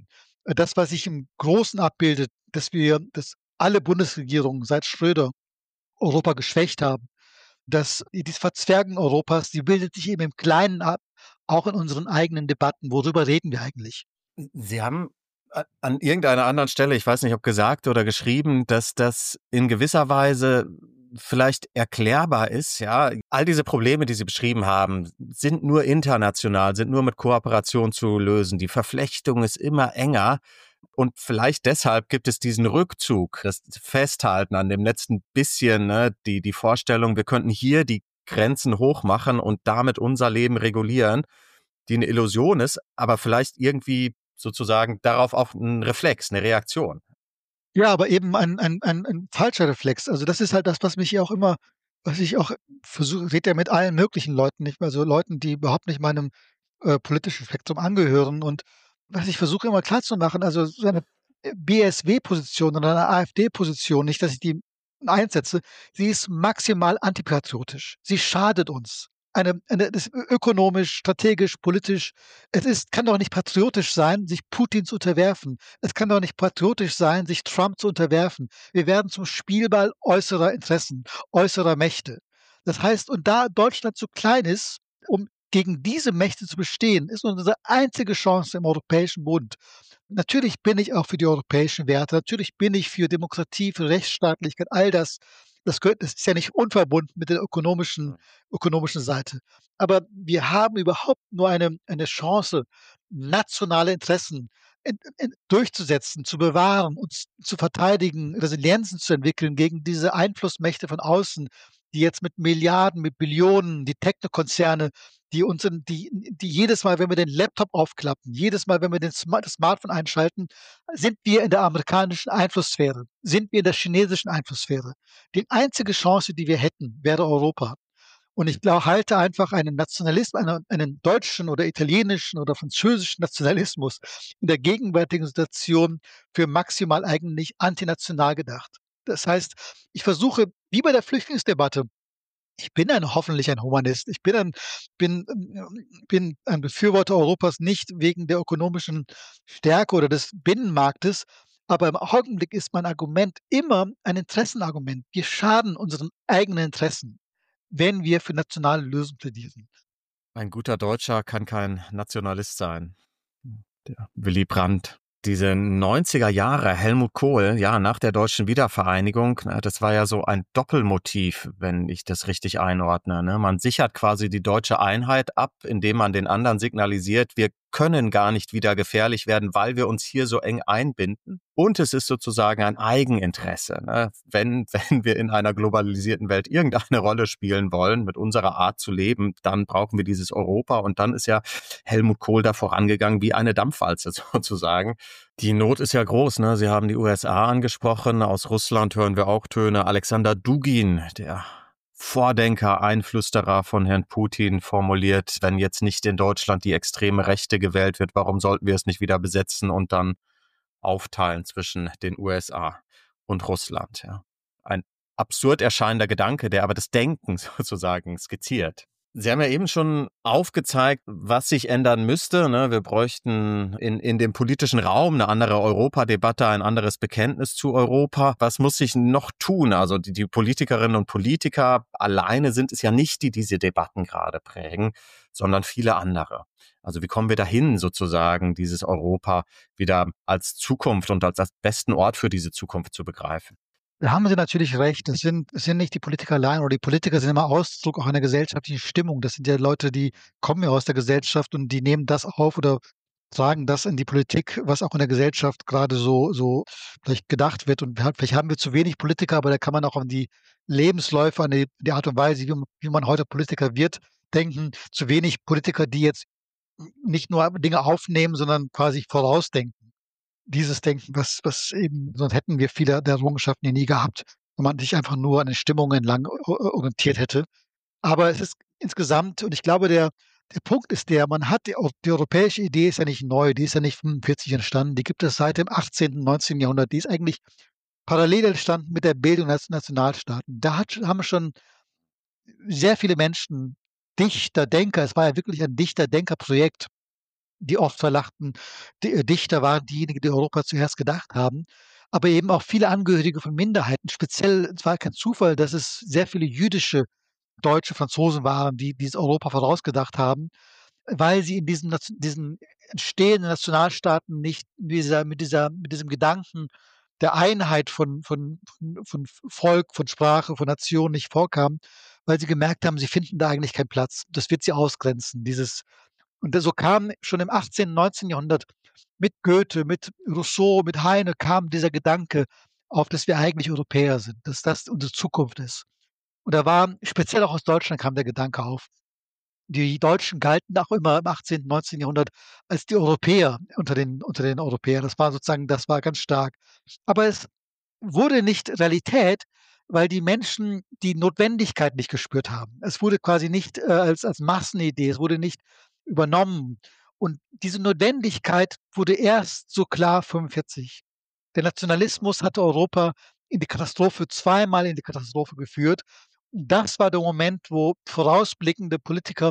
das, was sich im Großen abbildet, dass alle Bundesregierungen seit Schröder Europa geschwächt haben, dass dieses Verzwergen Europas, die bildet sich eben im Kleinen ab, auch in unseren eigenen Debatten. Worüber reden wir eigentlich? Sie haben an irgendeiner anderen Stelle, ich weiß nicht, ob gesagt oder geschrieben, dass das in gewisser Weise vielleicht erklärbar ist, ja. All diese Probleme, die Sie beschrieben haben, sind nur international, sind nur mit Kooperation zu lösen. Die Verflechtung ist immer enger. Und vielleicht deshalb gibt es diesen Rückzug, das Festhalten an dem letzten bisschen, ne, die Vorstellung, wir könnten hier die Grenzen hochmachen und damit unser Leben regulieren, die eine Illusion ist, aber vielleicht irgendwie sozusagen darauf auch ein Reflex, eine Reaktion. Ja, aber eben ein falscher Reflex. Also, das ist halt das, was ich auch versuche, rede ja mit allen möglichen Leuten, nicht mal so Leuten, die überhaupt nicht meinem, politischen Spektrum angehören. Und was ich versuche immer klarzumachen, also, so eine, BSW-Position oder eine AfD-Position, nicht, dass ich die einsetze, sie ist maximal antipatriotisch. Sie schadet uns. Das ökonomisch, strategisch, politisch. Kann doch nicht patriotisch sein, sich Putin zu unterwerfen. Es kann doch nicht patriotisch sein, sich Trump zu unterwerfen. Wir werden zum Spielball äußerer Interessen, äußerer Mächte. Das heißt, und da Deutschland zu klein ist, um gegen diese Mächte zu bestehen, ist unsere einzige Chance im Europäischen Bund. Natürlich bin ich auch für die europäischen Werte. Natürlich bin ich für Demokratie, für Rechtsstaatlichkeit, all das. Das ist ja nicht unverbunden mit der ökonomischen Seite. Aber wir haben überhaupt nur eine Chance, nationale Interessen durchzusetzen, zu bewahren, uns zu verteidigen, Resilienzen zu entwickeln gegen diese Einflussmächte von außen, die jetzt mit Milliarden, mit Billionen, die Technokonzerne, die jedes Mal, wenn wir den Laptop aufklappen, jedes Mal, wenn wir das Smartphone einschalten, sind wir in der amerikanischen Einflusssphäre, sind wir in der chinesischen Einflusssphäre. Die einzige Chance, die wir hätten, wäre Europa. Und ich halte einfach einen deutschen oder italienischen oder französischen Nationalismus in der gegenwärtigen Situation für maximal eigentlich antinational gedacht. Das heißt, ich versuche, wie bei der Flüchtlingsdebatte, ich bin hoffentlich ein Humanist. Bin, bin ein Befürworter Europas nicht wegen der ökonomischen Stärke oder des Binnenmarktes, aber im Augenblick ist mein Argument immer ein Interessenargument. Wir schaden unseren eigenen Interessen, wenn wir für nationale Lösungen plädieren. Ein guter Deutscher kann kein Nationalist sein. Der Willy Brandt. Diese 90er Jahre, Helmut Kohl, ja, nach der deutschen Wiedervereinigung, das war ja so ein Doppelmotiv, wenn ich das richtig einordne. Ne? Man sichert quasi die deutsche Einheit ab, indem man den anderen signalisiert, wir können gar nicht wieder gefährlich werden, weil wir uns hier so eng einbinden. Und es ist sozusagen ein Eigeninteresse. Ne? Wenn wir in einer globalisierten Welt irgendeine Rolle spielen wollen, mit unserer Art zu leben, dann brauchen wir dieses Europa. Und dann ist ja Helmut Kohl da vorangegangen wie eine Dampfwalze sozusagen. Die Not ist ja groß, ne? Sie haben die USA angesprochen. Aus Russland hören wir auch Töne. Alexander Dugin, der Vordenker, Einflüsterer von Herrn Putin, formuliert, wenn jetzt nicht in Deutschland die extreme Rechte gewählt wird, warum sollten wir es nicht wieder besetzen und dann aufteilen zwischen den USA und Russland? Ja. Ein absurd erscheinender Gedanke, der aber das Denken sozusagen skizziert. Sie haben ja eben schon aufgezeigt, was sich ändern müsste. Ne? Wir bräuchten in dem politischen Raum eine andere Europadebatte, ein anderes Bekenntnis zu Europa. Was muss sich noch tun? Also die Politikerinnen und Politiker alleine sind es ja nicht, die diese Debatten gerade prägen, sondern viele andere. Also wie kommen wir dahin, sozusagen, dieses Europa wieder als Zukunft und als besten Ort für diese Zukunft zu begreifen? Da haben Sie natürlich recht. Es sind nicht die Politiker allein, oder die Politiker sind immer Ausdruck auch einer gesellschaftlichen Stimmung. Das sind ja Leute, die kommen ja aus der Gesellschaft und die nehmen das auf oder tragen das in die Politik, was auch in der Gesellschaft gerade so vielleicht gedacht wird. Und vielleicht haben wir zu wenig Politiker, aber da kann man auch an die Lebensläufe, an die Art und Weise, wie man heute Politiker wird, denken. Zu wenig Politiker, die jetzt nicht nur Dinge aufnehmen, sondern quasi vorausdenken. Dieses Denken, was eben, sonst hätten wir viele der Errungenschaften ja nie gehabt, wenn man sich einfach nur an den Stimmungen entlang orientiert hätte. Aber es ist insgesamt, und ich glaube, der Punkt ist man hat die europäische Idee ist ja nicht neu, die ist ja nicht 45 entstanden, die gibt es seit dem 18., 19. Jahrhundert, die ist eigentlich parallel entstanden mit der Bildung des Nationalstaaten. Haben schon sehr viele Menschen, Dichter, Denker, es war ja wirklich ein Dichter-Denker-Projekt, die oft verlachten Dichter waren diejenigen, die Europa zuerst gedacht haben, aber eben auch viele Angehörige von Minderheiten. Speziell, es war kein Zufall, dass es sehr viele jüdische Deutsche, Franzosen waren, die dieses Europa vorausgedacht haben, weil sie in diesen entstehenden Nationalstaaten nicht mit diesem Gedanken der Einheit von Volk, von Sprache, von Nation nicht vorkamen, weil sie gemerkt haben, sie finden da eigentlich keinen Platz. Das wird sie ausgrenzen, dieses. Und so kam schon im 18., 19. Jahrhundert mit Goethe, mit Rousseau, mit Heine kam dieser Gedanke auf, dass wir eigentlich Europäer sind, dass das unsere Zukunft ist. Und da war speziell auch aus Deutschland kam der Gedanke auf. Die Deutschen galten auch immer im 18., 19. Jahrhundert als die Europäer unter den Europäern. Das war ganz stark. Aber es wurde nicht Realität, weil die Menschen die Notwendigkeit nicht gespürt haben. Es wurde quasi nicht als Massenidee, es wurde nicht übernommen. Und diese Notwendigkeit wurde erst so klar 45. Der Nationalismus hatte Europa in die Katastrophe, zweimal in die Katastrophe geführt. Und das war der Moment, wo vorausblickende Politiker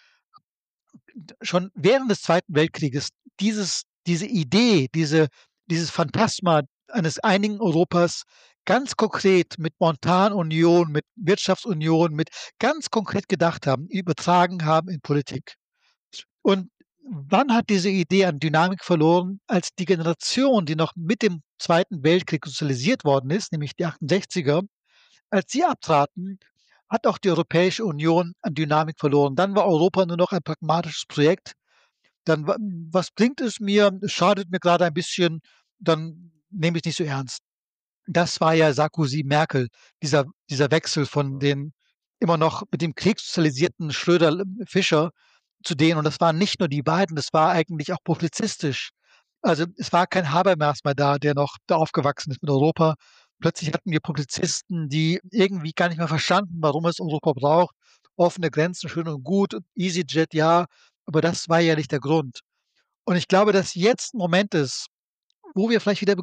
schon während des Zweiten Weltkrieges diese Idee, dieses Phantasma eines einigen Europas ganz konkret mit Montanunion, mit Wirtschaftsunion, mit ganz konkret gedacht haben, übertragen haben in Politik. Und wann hat diese Idee an Dynamik verloren? Als die Generation, die noch mit dem Zweiten Weltkrieg sozialisiert worden ist, nämlich die 68er, als sie abtraten, hat auch die Europäische Union an Dynamik verloren. Dann war Europa nur noch ein pragmatisches Projekt. Dann, was bringt es mir? Es schadet mir gerade ein bisschen, dann nehme ich nicht so ernst. Das war ja Sarkozy, Merkel, dieser Wechsel von den immer noch mit dem Krieg sozialisierten Schröder, Fischer zu denen. Und das waren nicht nur die beiden, das war eigentlich auch publizistisch. Also es war kein Habermas mehr da, der noch da aufgewachsen ist mit Europa. Plötzlich hatten wir Publizisten, die irgendwie gar nicht mehr verstanden, warum es Europa braucht. Offene Grenzen, schön und gut, EasyJet, ja, aber das war ja nicht der Grund. Und ich glaube, dass jetzt 'n Moment ist, wo wir vielleicht wieder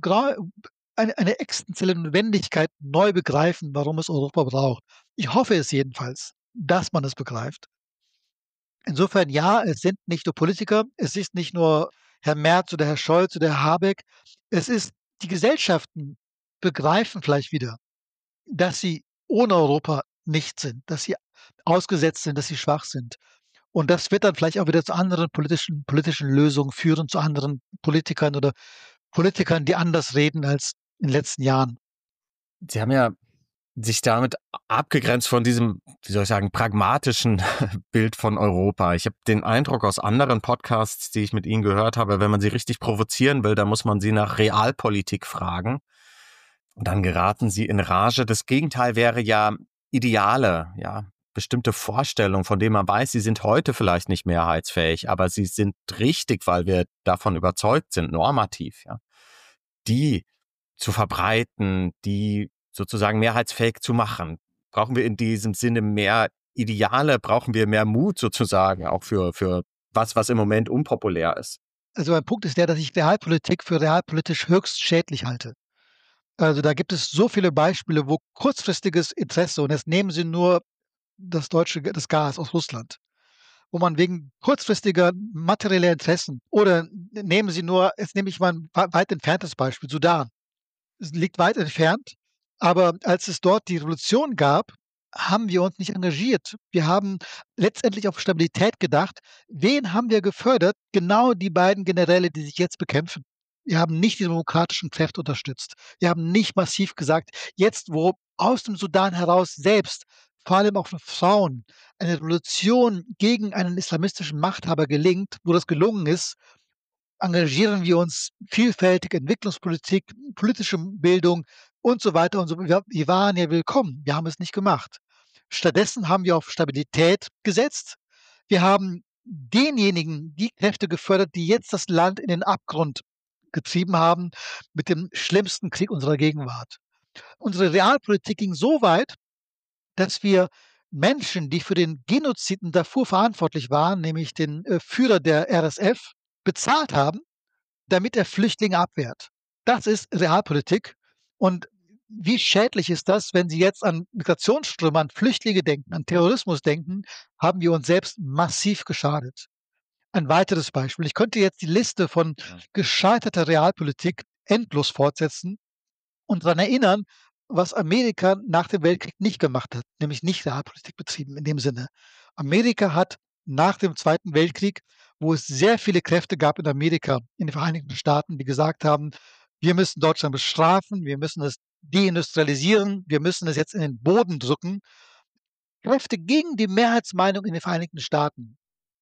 eine existenzielle Notwendigkeit neu begreifen, warum es Europa braucht. Ich hoffe es jedenfalls, dass man es begreift. Insofern ja, es sind nicht nur Politiker, es ist nicht nur Herr Merz oder Herr Scholz oder Herr Habeck. Es ist die Gesellschaften begreifen vielleicht wieder, dass sie ohne Europa nichts sind, dass sie ausgesetzt sind, dass sie schwach sind. Und das wird dann vielleicht auch wieder zu anderen politischen Lösungen führen, zu anderen Politikern oder Politikern, die anders reden als in den letzten Jahren. Sie haben ja sich damit abgegrenzt von diesem, wie soll ich sagen, pragmatischen Bild von Europa. Ich habe den Eindruck aus anderen Podcasts, die ich mit Ihnen gehört habe, wenn man sie richtig provozieren will, dann muss man sie nach Realpolitik fragen. Und dann geraten sie in Rage. Das Gegenteil wäre ja Ideale, ja, bestimmte Vorstellungen, von denen man weiß, sie sind heute vielleicht nicht mehrheitsfähig, aber sie sind richtig, weil wir davon überzeugt sind, normativ, ja, die zu verbreiten, die sozusagen mehrheitsfähig zu machen. Brauchen wir in diesem Sinne mehr Ideale, brauchen wir mehr Mut sozusagen auch für was im Moment unpopulär ist. Also mein Punkt ist der, dass ich Realpolitik für realpolitisch höchst schädlich halte. Also da gibt es so viele Beispiele, wo kurzfristiges Interesse, und jetzt nehmen Sie nur das Gas aus Russland, wo man wegen kurzfristiger materieller Interessen oder nehmen Sie nur, jetzt nehme ich mal ein weit entferntes Beispiel, Sudan. Es liegt weit entfernt, aber als es dort die Revolution gab, haben wir uns nicht engagiert. Wir haben letztendlich auf Stabilität gedacht. Wen haben wir gefördert? Genau die beiden Generäle, die sich jetzt bekämpfen. Wir haben nicht die demokratischen Kräfte unterstützt. Wir haben nicht massiv gesagt, jetzt, wo aus dem Sudan heraus selbst, vor allem auch von Frauen, eine Revolution gegen einen islamistischen Machthaber gelingt, wo das gelungen ist, engagieren wir uns vielfältig, Entwicklungspolitik, politische Bildung und so weiter und so. Wir waren ja willkommen. Wir haben es nicht gemacht. Stattdessen haben wir auf Stabilität gesetzt. Wir haben denjenigen, die Kräfte gefördert, die jetzt das Land in den Abgrund getrieben haben mit dem schlimmsten Krieg unserer Gegenwart. Unsere Realpolitik ging so weit, dass wir Menschen, die für den Genozid in Darfur verantwortlich waren, nämlich den Führer der RSF, bezahlt haben, damit er Flüchtlinge abwehrt. Das ist Realpolitik. Und wie schädlich ist das, wenn Sie jetzt an Migrationsströme, an Flüchtlinge denken, an Terrorismus denken, haben wir uns selbst massiv geschadet. Ein weiteres Beispiel. Ich könnte jetzt die Liste von Ja. gescheiterter Realpolitik endlos fortsetzen und daran erinnern, was Amerika nach dem Weltkrieg nicht gemacht hat, nämlich nicht Realpolitik betrieben in dem Sinne. Amerika hat nach dem Zweiten Weltkrieg, wo es sehr viele Kräfte gab in Amerika, in den Vereinigten Staaten, die gesagt haben: „Wir müssen Deutschland bestrafen, wir müssen es deindustrialisieren, wir müssen es jetzt in den Boden drücken." Kräfte gegen die Mehrheitsmeinung in den Vereinigten Staaten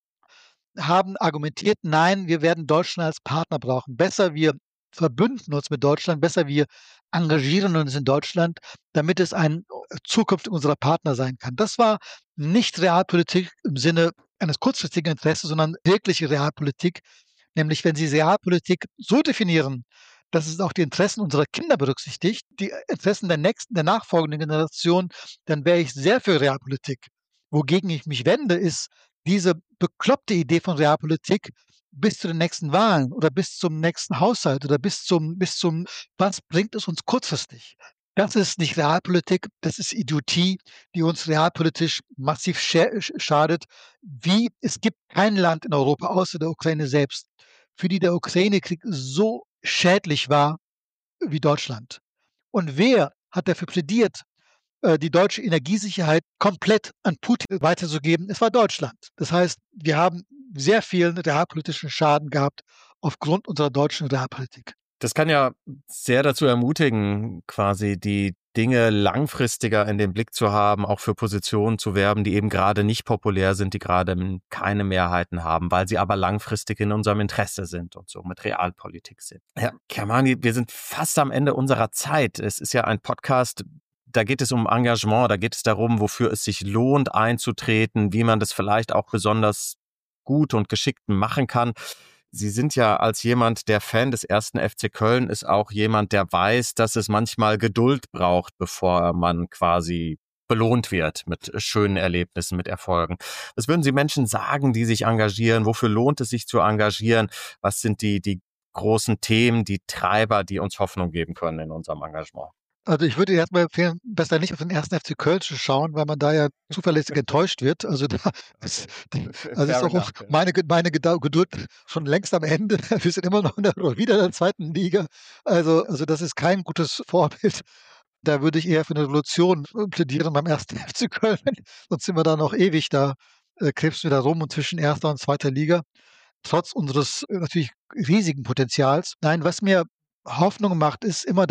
haben argumentiert: „Nein, wir werden Deutschland als Partner brauchen. Besser, wir verbünden uns mit Deutschland, besser, wir engagieren uns in Deutschland, damit es ein zukünftig unserer Partner sein kann." Das war nicht Realpolitik im Sinne eines kurzfristigen Interesses, sondern wirkliche Realpolitik. Nämlich, wenn Sie Realpolitik so definieren, dass es auch die Interessen unserer Kinder berücksichtigt, die Interessen der nachfolgenden Generation, dann wäre ich sehr für Realpolitik. Wogegen ich mich wende, ist diese bekloppte Idee von Realpolitik bis zu den nächsten Wahlen oder bis zum nächsten Haushalt oder bis zum was bringt es uns kurzfristig? Das ist nicht Realpolitik, das ist Idiotie, die uns realpolitisch massiv schadet. Wie es gibt kein Land in Europa außer der Ukraine selbst, für die der Ukraine-Krieg so schädlich war wie Deutschland. Und wer hat dafür plädiert, die deutsche Energiesicherheit komplett an Putin weiterzugeben? Es war Deutschland. Das heißt, wir haben sehr vielen realpolitischen Schaden gehabt aufgrund unserer deutschen Realpolitik. Das kann ja sehr dazu ermutigen, quasi die Dinge langfristiger in den Blick zu haben, auch für Positionen zu werben, die eben gerade nicht populär sind, die gerade keine Mehrheiten haben, weil sie aber langfristig in unserem Interesse sind und so mit Realpolitik sind. Herr Kermani, wir sind fast am Ende unserer Zeit. Es ist ja ein Podcast, da geht es um Engagement, da geht es darum, wofür es sich lohnt einzutreten, wie man das vielleicht auch besonders gut und geschickt machen kann. Sie sind ja als jemand, der Fan des 1. FC Köln ist, auch jemand, der weiß, dass es manchmal Geduld braucht, bevor man quasi belohnt wird mit schönen Erlebnissen, mit Erfolgen. Was würden Sie Menschen sagen, die sich engagieren? Wofür lohnt es sich zu engagieren? Was sind die großen Themen, die Treiber, die uns Hoffnung geben können in unserem Engagement? Also, ich würde erst mal empfehlen, besser nicht auf den 1. FC Köln zu schauen, weil man da ja zuverlässig enttäuscht wird. Also, da ist also, ist Fair auch enough, ja. meine Geduld schon längst am Ende. Wir sind immer noch wieder in der 2. Liga. Also, das ist kein gutes Vorbild. Da würde ich eher für 'ne Revolution plädieren beim 1. FC Köln, sonst sind wir da noch ewig da, krebsen wir da rum und zwischen 1. und 2. Liga, trotz unseres natürlich riesigen Potenzials. Nein, was mir Hoffnung macht, ist immer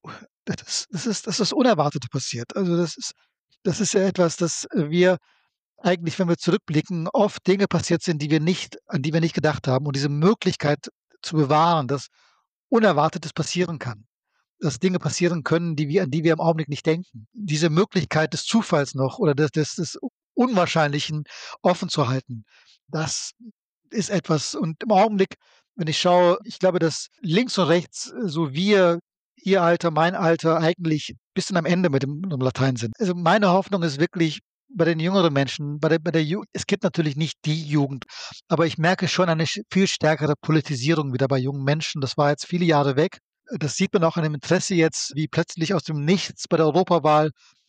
dass das Unerwartete passiert. Also, das ist ja etwas, dass wir eigentlich, wenn wir zurückblicken, oft Dinge passiert sind, an die wir nicht gedacht haben, und diese Möglichkeit zu bewahren, dass Unerwartetes passieren kann, dass Dinge passieren können, an die wir im Augenblick nicht denken. Diese Möglichkeit des Zufalls noch oder des Unwahrscheinlichen offen zu halten, das ist etwas. Und im Augenblick, wenn ich schaue, ich glaube, dass links und rechts, so wir, Ihr Alter, mein Alter, eigentlich bisschen am Ende mit dem Latein sind. Also, meine Hoffnung ist wirklich bei den jüngeren Menschen, bei der Ju es gibt natürlich nicht die Jugend, aber ich merke schon eine viel stärkere Politisierung wieder bei jungen Menschen. Das war jetzt viele Jahre weg. Das sieht man auch an dem Interesse jetzt, wie plötzlich aus dem Nichts bei der Europawahl,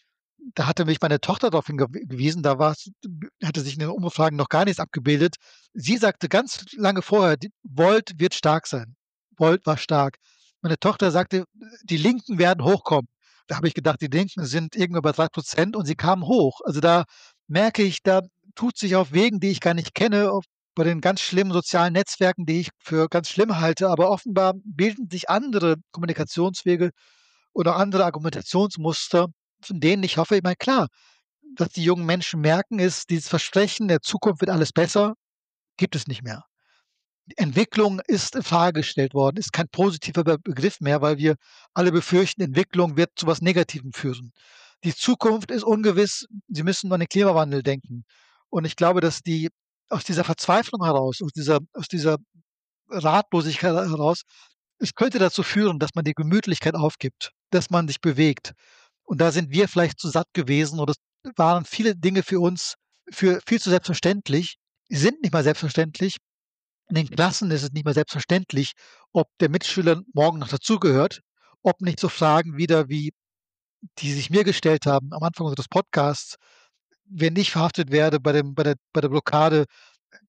da hatte mich meine Tochter darauf hingewiesen, hatte sich in den Umfragen noch gar nichts abgebildet. Sie sagte ganz lange vorher, die Volt wird stark sein. Volt war stark. Meine Tochter sagte, die Linken werden hochkommen. Da habe ich gedacht, die Linken sind irgendwo bei 3% und sie kamen hoch. Also, da merke ich, da tut sich auf Wegen, die ich gar nicht kenne, bei den ganz schlimmen sozialen Netzwerken, die ich für ganz schlimm halte, aber offenbar bilden sich andere Kommunikationswege oder andere Argumentationsmuster, von denen ich hoffe, ich meine, klar, was die jungen Menschen merken, ist, dieses Versprechen, der Zukunft wird alles besser, gibt es nicht mehr. Die Entwicklung ist in Frage gestellt worden, ist kein positiver Begriff mehr, weil wir alle befürchten, Entwicklung wird zu was Negativem führen. Die Zukunft ist ungewiss. Sie müssen an den Klimawandel denken. Und ich glaube, dass die aus dieser Verzweiflung heraus, aus dieser Ratlosigkeit heraus, es könnte dazu führen, dass man die Gemütlichkeit aufgibt, dass man sich bewegt. Und da sind wir vielleicht zu satt gewesen, oder es waren viele Dinge für uns für viel zu selbstverständlich. Die sind nicht mal selbstverständlich. In den Klassen ist es nicht mehr selbstverständlich, ob der Mitschüler morgen noch dazugehört, ob nicht so Fragen wieder wie die sich mir gestellt haben am Anfang unseres Podcasts: „Wenn ich verhaftet werde bei der Blockade,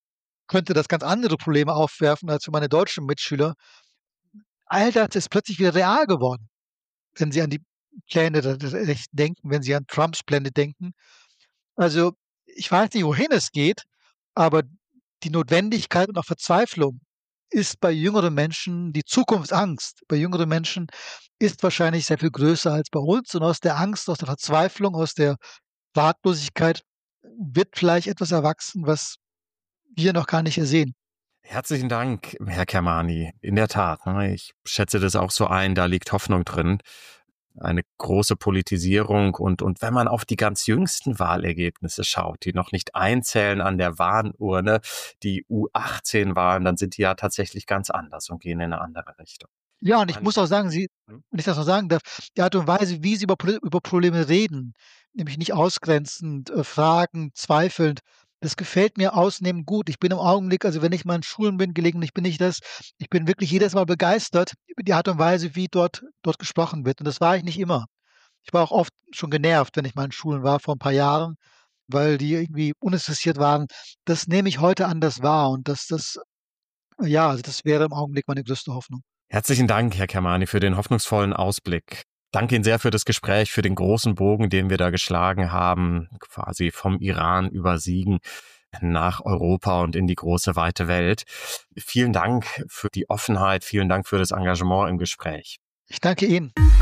könnte das ganz andere Probleme aufwerfen als für meine deutschen Mitschüler. All das ist plötzlich wieder real geworden, wenn Sie an die Pläne des Rechten denken, wenn Sie an Trumps Pläne denken. Also, ich weiß nicht, wohin es geht, aber die Notwendigkeit und auch Verzweiflung ist bei jüngeren Menschen, die Zukunftsangst bei jüngeren Menschen ist wahrscheinlich sehr viel größer als bei uns. Und aus der Angst, aus der Verzweiflung, aus der Ratlosigkeit wird vielleicht etwas erwachsen, was wir noch gar nicht sehen. Herzlichen Dank, Herr Kermani. In der Tat, ne, ich schätze das auch so ein, da liegt Hoffnung drin. Eine große Politisierung und wenn man auf die ganz jüngsten Wahlergebnisse schaut, die noch nicht einzählen an der Wahlurne, die U18-Wahlen, dann sind die ja tatsächlich ganz anders und gehen in eine andere Richtung. Ja, und ich Meine muss auch sagen, hm? wenn ich das noch sagen darf, die Art und Weise, wie Sie über Probleme reden, nämlich nicht ausgrenzend, fragend, zweifelnd, das gefällt mir ausnehmend gut. Ich bin im Augenblick also, wenn ich mal in Schulen bin, gelegentlich bin ich das, ich bin wirklich jedes Mal begeistert über die Art und Weise, wie dort gesprochen wird. Und das war ich nicht immer. Ich war auch oft schon genervt, wenn ich mal in Schulen war vor 'n paar Jahren, weil die irgendwie uninteressiert waren. Das nehme ich heute anders wahr und ja, also, das wäre im Augenblick meine größte Hoffnung. Herzlichen Dank, Herr Kermani, für den hoffnungsvollen Ausblick. Danke Ihnen sehr für das Gespräch, für den großen Bogen, den wir da geschlagen haben, quasi vom Iran über Siegen nach Europa und in die große, weite Welt. Vielen Dank für die Offenheit, vielen Dank für das Engagement im Gespräch. Ich danke Ihnen.